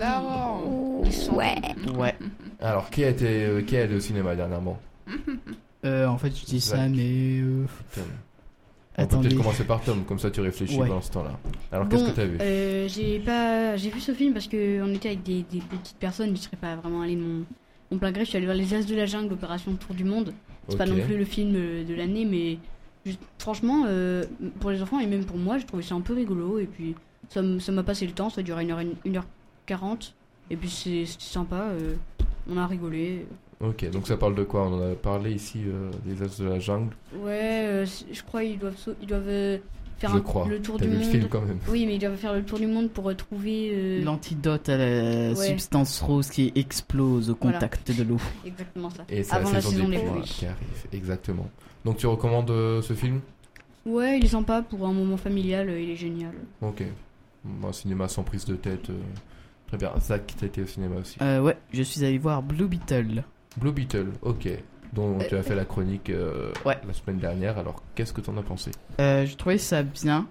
Ouais. Ouais. Alors, qui a été, euh, qui est allé au cinéma dernièrement? Euh, en fait, je dis ça, Zach. mais. Euh... Tom. On peut Attendez. peut-être commencer par Tom, comme ça tu réfléchis Ouais. pendant ce temps-là. Alors, Bon, qu'est-ce que t'as vu? euh, J'ai pas, j'ai vu ce film parce que on était avec des, des petites personnes. Je serais pas vraiment allé de mon, mon plein gré. Je suis allé voir Les As de la Jungle, Opération Tour du Monde. C'est pas Ok. non plus le film euh, de l'année, mais juste- franchement, euh, pour les enfants et même pour moi, j'ai trouvé ça un peu rigolo. Et puis ça m- ça m'a passé le temps. Ça durait une heure, une heure quarante. Et puis c'est- c'était sympa. euh, on a rigolé. Ok, donc ça parle de quoi? On en a parlé ici, euh, des As de la Jungle. Ouais, euh, c'est- je crois ils doivent, sau- ils doivent euh, faire Je un- crois. le tour T'as du vu le monde. film quand même. Oui, mais ils doivent faire le tour du monde pour retrouver. euh, L'antidote à la Ouais. substance rose qui explose au Voilà. contact de l'eau. Exactement ça. Et c'est Avant la la saison, saison des des pluies pluies. qui arrive, exactement. Donc tu recommandes euh, ce film? Ouais, il est sympa pour un moment familial, euh, il est génial. Ok. Moi, cinéma sans prise de tête. euh, Très bien. Zach, t'as été au cinéma aussi. Euh, ouais, je suis allé voir Blue Beetle. Blue Beetle, ok. Dont Euh, tu as fait la chronique euh, ouais. la semaine dernière. Alors, qu'est-ce que t'en as pensé? Euh, je trouvais ça bien.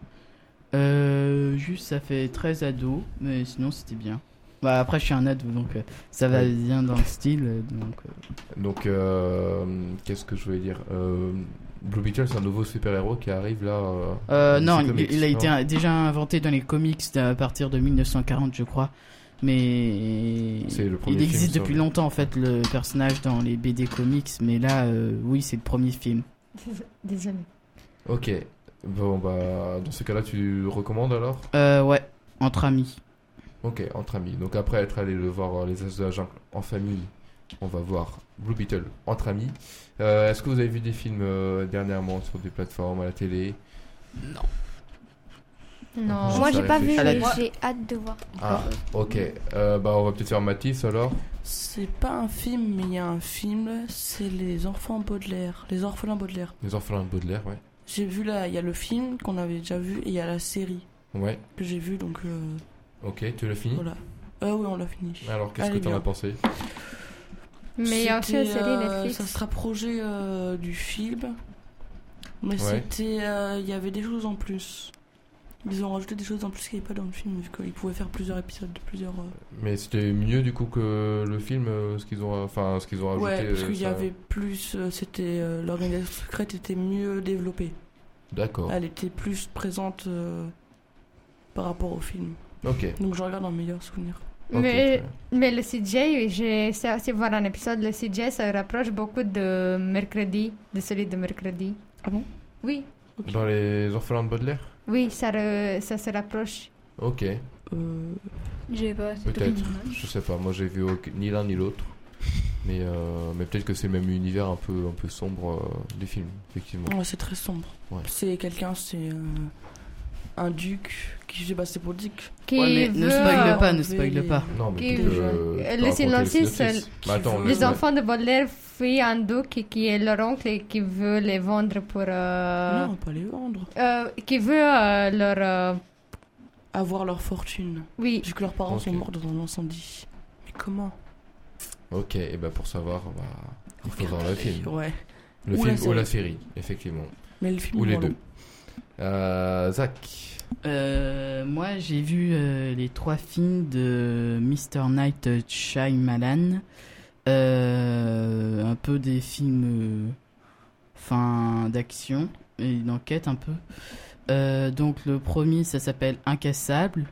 Euh, juste, ça fait très ado, mais sinon, c'était bien. Bah, après, je suis un ado, donc euh, ça va Oui. bien dans le style. euh, Donc, euh, Donc, euh, qu'est-ce que je voulais dire? euh, Blue Beetle, c'est un nouveau super-héros qui arrive là. Euh, Euh, dans non, les il, comics, il a été non un- déjà inventé dans les comics à partir de mille neuf cent quarante, je crois. Mais C'est le premier il existe film sur depuis le- longtemps en fait le personnage dans les B D comics, mais là, euh, oui, c'est le premier film. Désolé. Ok. Bon, bah, dans ce cas-là, tu le recommandes alors? Euh, ouais, entre amis. Ok, entre amis. Donc, après être allé le voir euh, Les As de la Jungle en famille, on va voir Blue Beetle entre amis. Euh, Est-ce que vous avez vu des films euh, dernièrement sur des plateformes, à la télé? Non. Non. Moi, Ça j'ai pas vu, réfléchit. mais j'ai hâte de voir. Ah, ok. Euh, bah, on va peut-être faire Mathis alors. C'est pas un film, mais il y a un film, c'est Les Enfants Baudelaire, Les Orphelins Baudelaire. Les Orphelins de Baudelaire, ouais. J'ai vu là, il y a le film qu'on avait déjà vu et il y a la série Ouais. que j'ai vue, donc euh, Ok, tu l'as fini? voilà. Ah oui, on l'a fini. Alors, qu'est-ce Elle que est t'en bien. as pensé? Mais il y a aussi une C'était, série euh, Netflix. Ça se rapprochait euh, du film, mais Ouais. c'était, euh, il y avait des choses en plus. Ils ont rajouté des choses en plus qu'il n'y avait pas dans le film, vu qu'ils pouvaient faire plusieurs épisodes de plusieurs. euh, Mais c'était mieux du coup que le film, euh, ce qu'ils ont, enfin, ce qu'ils ont rajouté. Ouais, parce euh, qu'il y ça- avait plus, euh, c'était euh, l'organisation secrète était mieux développée. D'accord. Elle était plus présente euh, par rapport au film. Ok. Donc je regarde un meilleur souvenir. Mais, mais le C J, j'ai aussi voir un épisode, le C J se rapproche beaucoup de mercredi, de celui de mercredi. Ah bon? Oui, Dans Les Orphelins de Baudelaire? oui, ça, re- ça se rapproche. Ok. Euh... J'ai pas. c'est Peut-être. tout. Je sais pas. Moi, j'ai vu aucun- ni l'un ni l'autre. Mais, euh, mais peut-être que c'est le même univers un peu, un peu sombre euh, des films, effectivement. Ouais, c'est très sombre. Ouais. C'est quelqu'un, c'est euh, un duc qui s'est passé pour duc. Qui Ouais, mais ne veut, spoil euh, pas, ne spoil pas. Non, mais Qui peut-être veut- que, Euh, tu peux le raconter synopsis, synopsis. c'est- Mais attends, les laisse-moi- enfants de Baudelaire fuient un duc qui est leur oncle et qui veut les vendre pour... euh, Non, pas les vendre. euh, qui veut euh, leur... euh, Avoir leur fortune. Oui. Vu que leurs parents Ok. sont morts dans un incendie. Mais comment? Ok, et ben pour savoir, bah, il faut voir le film. Ouais. Le Ou film la ou la série. série, effectivement. Mais le film Ou est les moins deux. Euh, Zach. Euh, moi, j'ai vu euh, les trois films de mister Night Shyamalan. Euh, un peu des films euh, fin d'action et d'enquête un peu. Euh, donc le premier, ça s'appelle Incassable.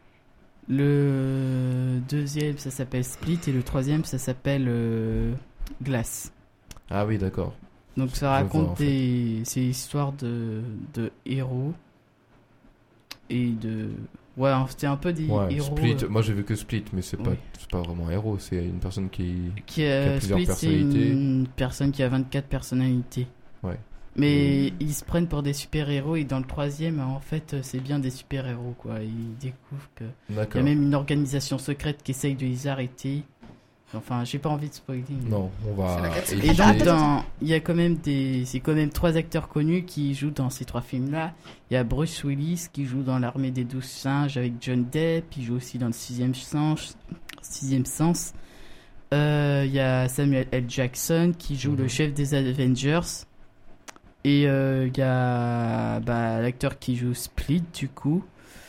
Le deuxième, ça s'appelle Split. Et le troisième, ça s'appelle euh, Glace. Ah oui, d'accord. Donc ça Je raconte vois, en fait. des... C'est l'histoire de, de héros et de Ouais, c'était un peu des Ouais, héros. Split. euh, Moi, j'ai vu que Split, mais c'est pas, Ouais. c'est pas vraiment un héros. C'est une personne qui, Qui, euh, qui a plusieurs Split, c'est personnalités. une personne qui a vingt-quatre personnalités. Ouais. Mais ils se prennent pour des super-héros et dans le troisième, en fait, euh, c'est bien des super-héros, quoi. Ils découvrent que il y D'accord. a même une organisation secrète qui essaye de les arrêter. Enfin, j'ai pas envie de spoiler. mais- Non, on va. Et éviter. donc, dans- il y a quand même des, c'est quand même trois acteurs connus qui jouent dans ces trois films-là. Il y a Bruce Willis qui joue dans l'Armée des Douze Singes avec John Depp. Il joue aussi dans le Sixième Sens. Sixième Sens. Euh, Il y a Samuel L. Jackson qui joue Mhm. le chef des Avengers. Et euh, il y a bah, l'acteur qui joue Split du coup,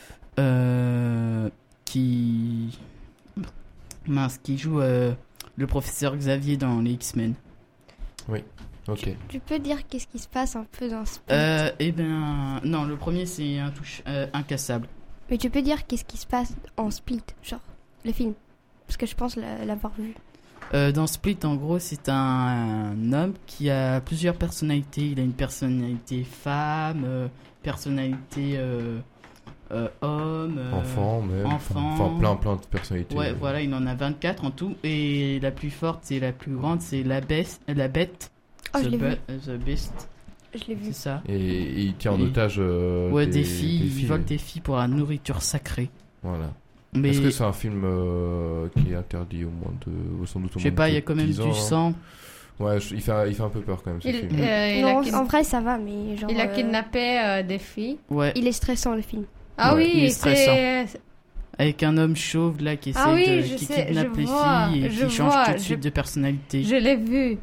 euh, qui mince, qui joue euh, le professeur Xavier dans les X-Men. Oui. Ok. Tu peux dire qu'est-ce qui se passe un peu dans Split Euh, eh ben, non, le premier c'est un touche, euh, incassable. Mais tu peux dire qu'est-ce qui se passe en Split, genre le film, parce que je pense la- l'avoir vu. Euh, dans Split, en gros, c'est un, un homme qui a plusieurs personnalités. Il a une personnalité femme, euh, personnalité euh, euh, homme, euh, Enfant, même. enfant. Enfin, plein, plein de personnalités. Ouais, voilà, il en a vingt-quatre en tout. Et la plus forte, c'est la plus grande, c'est la, bes- la bête. Oh, je The l'ai vu. Be- The Beast. Je l'ai vu. C'est ça. Et, et il tient en Et- otage. euh, ouais, des, des filles. des Il vole des filles pour la nourriture sacrée. Voilà. Mais- Est-ce que c'est un film euh, qui est interdit au moins de. Sans doute au Je sais moins pas, de il y a quand même dix du ans, hein. sang. Ouais, je- il fait, il fait un peu peur quand même ce Il- film. euh, il non, a kid- en vrai ça va, mais genre. Il a euh, kidnappé euh, des filles. Ouais. Il est stressant le film. Ah Ouais, il est oui, stressant. c'est... Avec un homme chauve là qui essaie Ah oui, de je qui sais, kidnappe je les vois, filles et je qui change vois, tout de je- suite de personnalité. Je l'ai vu.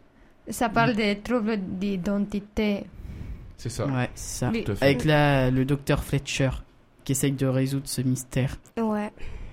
Ça parle des troubles d'identité. C'est ça. Ouais, c'est ça. Oui. Tout à fait. Avec la, le docteur Fletcher qui essaye de résoudre ce mystère. Ouais.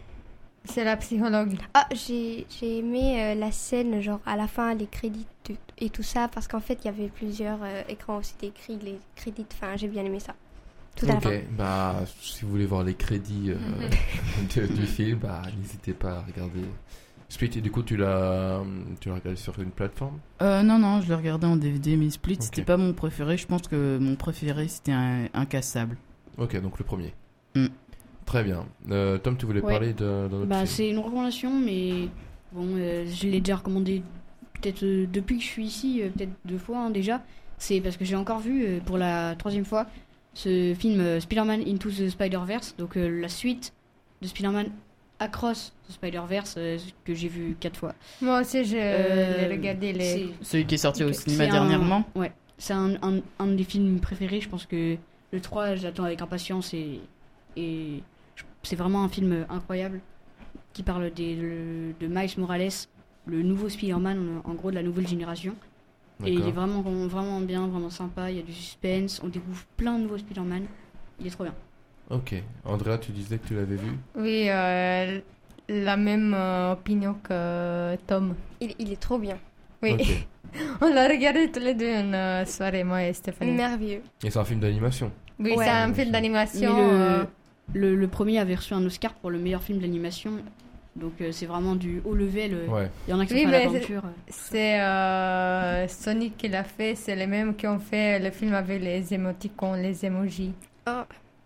C'est la psychologue. Ah, j'ai j'ai aimé euh, la scène, genre à la fin, les crédits de- et tout ça, parce qu'en fait, il y avait plusieurs euh, écrans où c'était écrit les crédits. Enfin, j'ai bien aimé ça. Tout à la Ok, fin. bah si vous voulez voir les crédits euh, de- du film, bah n'hésitez pas à regarder. Split, et du coup tu l'as, tu l'as regardé sur une plateforme? Euh, non, non, je l'ai regardé en D V D, mais Split, Ok. c'était pas mon préféré. Je pense que mon préféré, c'était un, Incassable. Ok, donc le premier. Mm. Très bien. Euh, Tom, tu voulais Ouais. parler de- d'un autre Bah, film? c'est une recommandation, mais bon, euh, je l'ai déjà recommandé peut-être euh, depuis que je suis ici, euh, peut-être deux fois hein, déjà. C'est parce que j'ai encore vu euh, pour la troisième fois ce film euh, Spider-Man Into the Spider-Verse, donc euh, la suite de Spider-Man Across the Spider-Verse euh, que j'ai vu quatre fois. Moi aussi, j'ai Euh, l'ai regardé les... c'est- Celui qui est sorti au Ok. cinéma C'est un- dernièrement. Ouais, c'est un, un, un des films préférés. Je pense que le trois, j'attends avec impatience et, et je- c'est vraiment un film incroyable qui parle des, le- de Miles Morales, le nouveau Spider-Man, en gros de la nouvelle génération. Et il D'accord. est vraiment, vraiment bien, vraiment sympa. Il y a du suspense, on découvre plein de nouveaux Spider-Man. Il est trop bien. Ok. Andrea, tu disais que tu l'avais vu? Oui, euh, la même euh, opinion que Tom. Il, il est trop bien. Oui. Ok. On l'a regardé tous les deux une euh, soirée, moi et Stéphanie. Merveilleux. Et c'est un film d'animation? Oui, Ouais. c'est un film Mais d'animation. le, euh, le, le premier avait reçu un Oscar pour le meilleur film d'animation. Donc euh, c'est vraiment du haut level. euh, Ouais. Il y en a qui Oui, sont à la mais peinture. c'est euh, Sonic qui l'a fait, c'est les mêmes qui ont fait le film avec les émoticons, les emojis. Oh.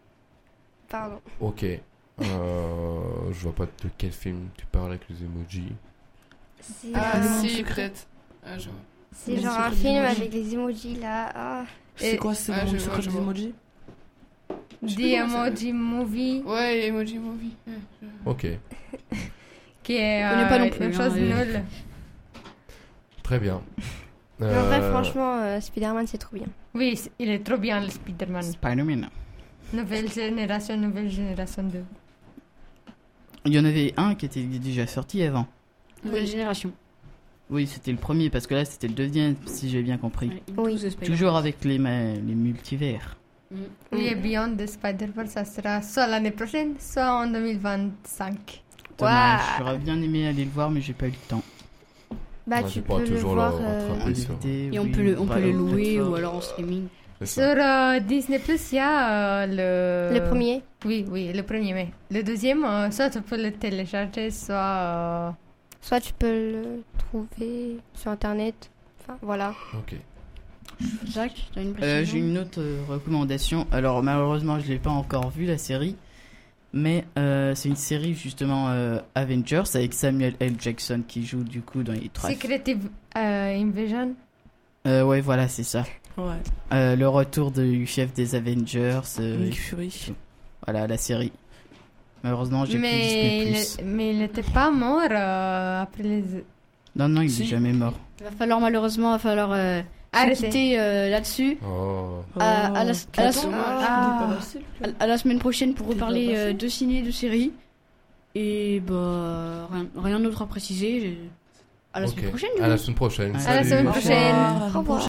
Pardon. Ok. Euh, je vois pas de quel film tu parles avec les emojis. C'est Ah, euh, si, peut-être. Ah, je vois. c'est Le genre secret un des film emojis. avec les emojis là. Ah. C'est Et- quoi, c'est Ah, le je secret vois, je des vois. emojis? Je sais The pas comment ça Emoji Movie, Ouais, Emoji Movie. Ouais, je- Ok. qui est Je connais pas euh, non plus, une hein, chose et- nulle. Très bien. Mais en vrai, Euh, franchement, euh, Spider-Man, c'est trop bien. Oui, c- il est trop bien le Spider-Man. Spider-Man. Nouvelle génération, nouvelle génération deux. Il y en avait un qui était déjà sorti avant. Nouvelle génération. Oui, c'était le premier, parce que là, c'était le deuxième, si j'ai bien compris. Ouais, Into Oui. the Spider-Verse. Toujours avec les, ma- les multivers. Mm. Oui, et Beyond the Spider-Verse, ça sera soit l'année prochaine, soit en deux mille vingt-cinq. Dommage, Ouah. j'aurais bien aimé aller le voir, mais j'ai pas eu le temps. Bah, Ouais, tu tu pourras peux le toujours voir. le euh, rattraper. En sur- D V D, Et on oui, peut le, on bah, peut le euh, louer plateforme. ou alors en streaming. c'est Sur ça. euh, Disney+, il y a euh, le... Le premier. Oui, oui, le premier mai. Le deuxième, euh, soit tu peux le télécharger, soit... euh, Soit tu peux le trouver sur internet. Enfin, voilà. Ok. Jacques, t'as une Euh, précision j'ai une autre euh, recommandation. Alors malheureusement, je l'ai pas encore vu la série, Mais euh, c'est une série justement euh, Avengers avec Samuel L. Jackson qui joue du coup dans les trois. Secret euh, Invasion. Euh, ouais, voilà, c'est ça. Ouais. Euh, le retour du chef des Avengers. Euh, Nick Fury. Voilà, la série. Malheureusement, j'ai mais plus Disney+. il est- mais il n'était pas mort euh, après les. Non, non, il Si. est jamais mort. Il va falloir malheureusement, va falloir euh, se Arrêtez. quitter euh, là-dessus. Oh. À, à la, à, la, Attends, à- je n'ai pas passé, le à- à la semaine prochaine pour T'es reparler pas passé euh, de ciné, de séries. Et bah, rien, rien d'autre à préciser. j'ai- À la Ok. semaine prochaine, du À la coup. semaine prochaine. À la Salut. semaine prochaine. Au revoir. Au revoir.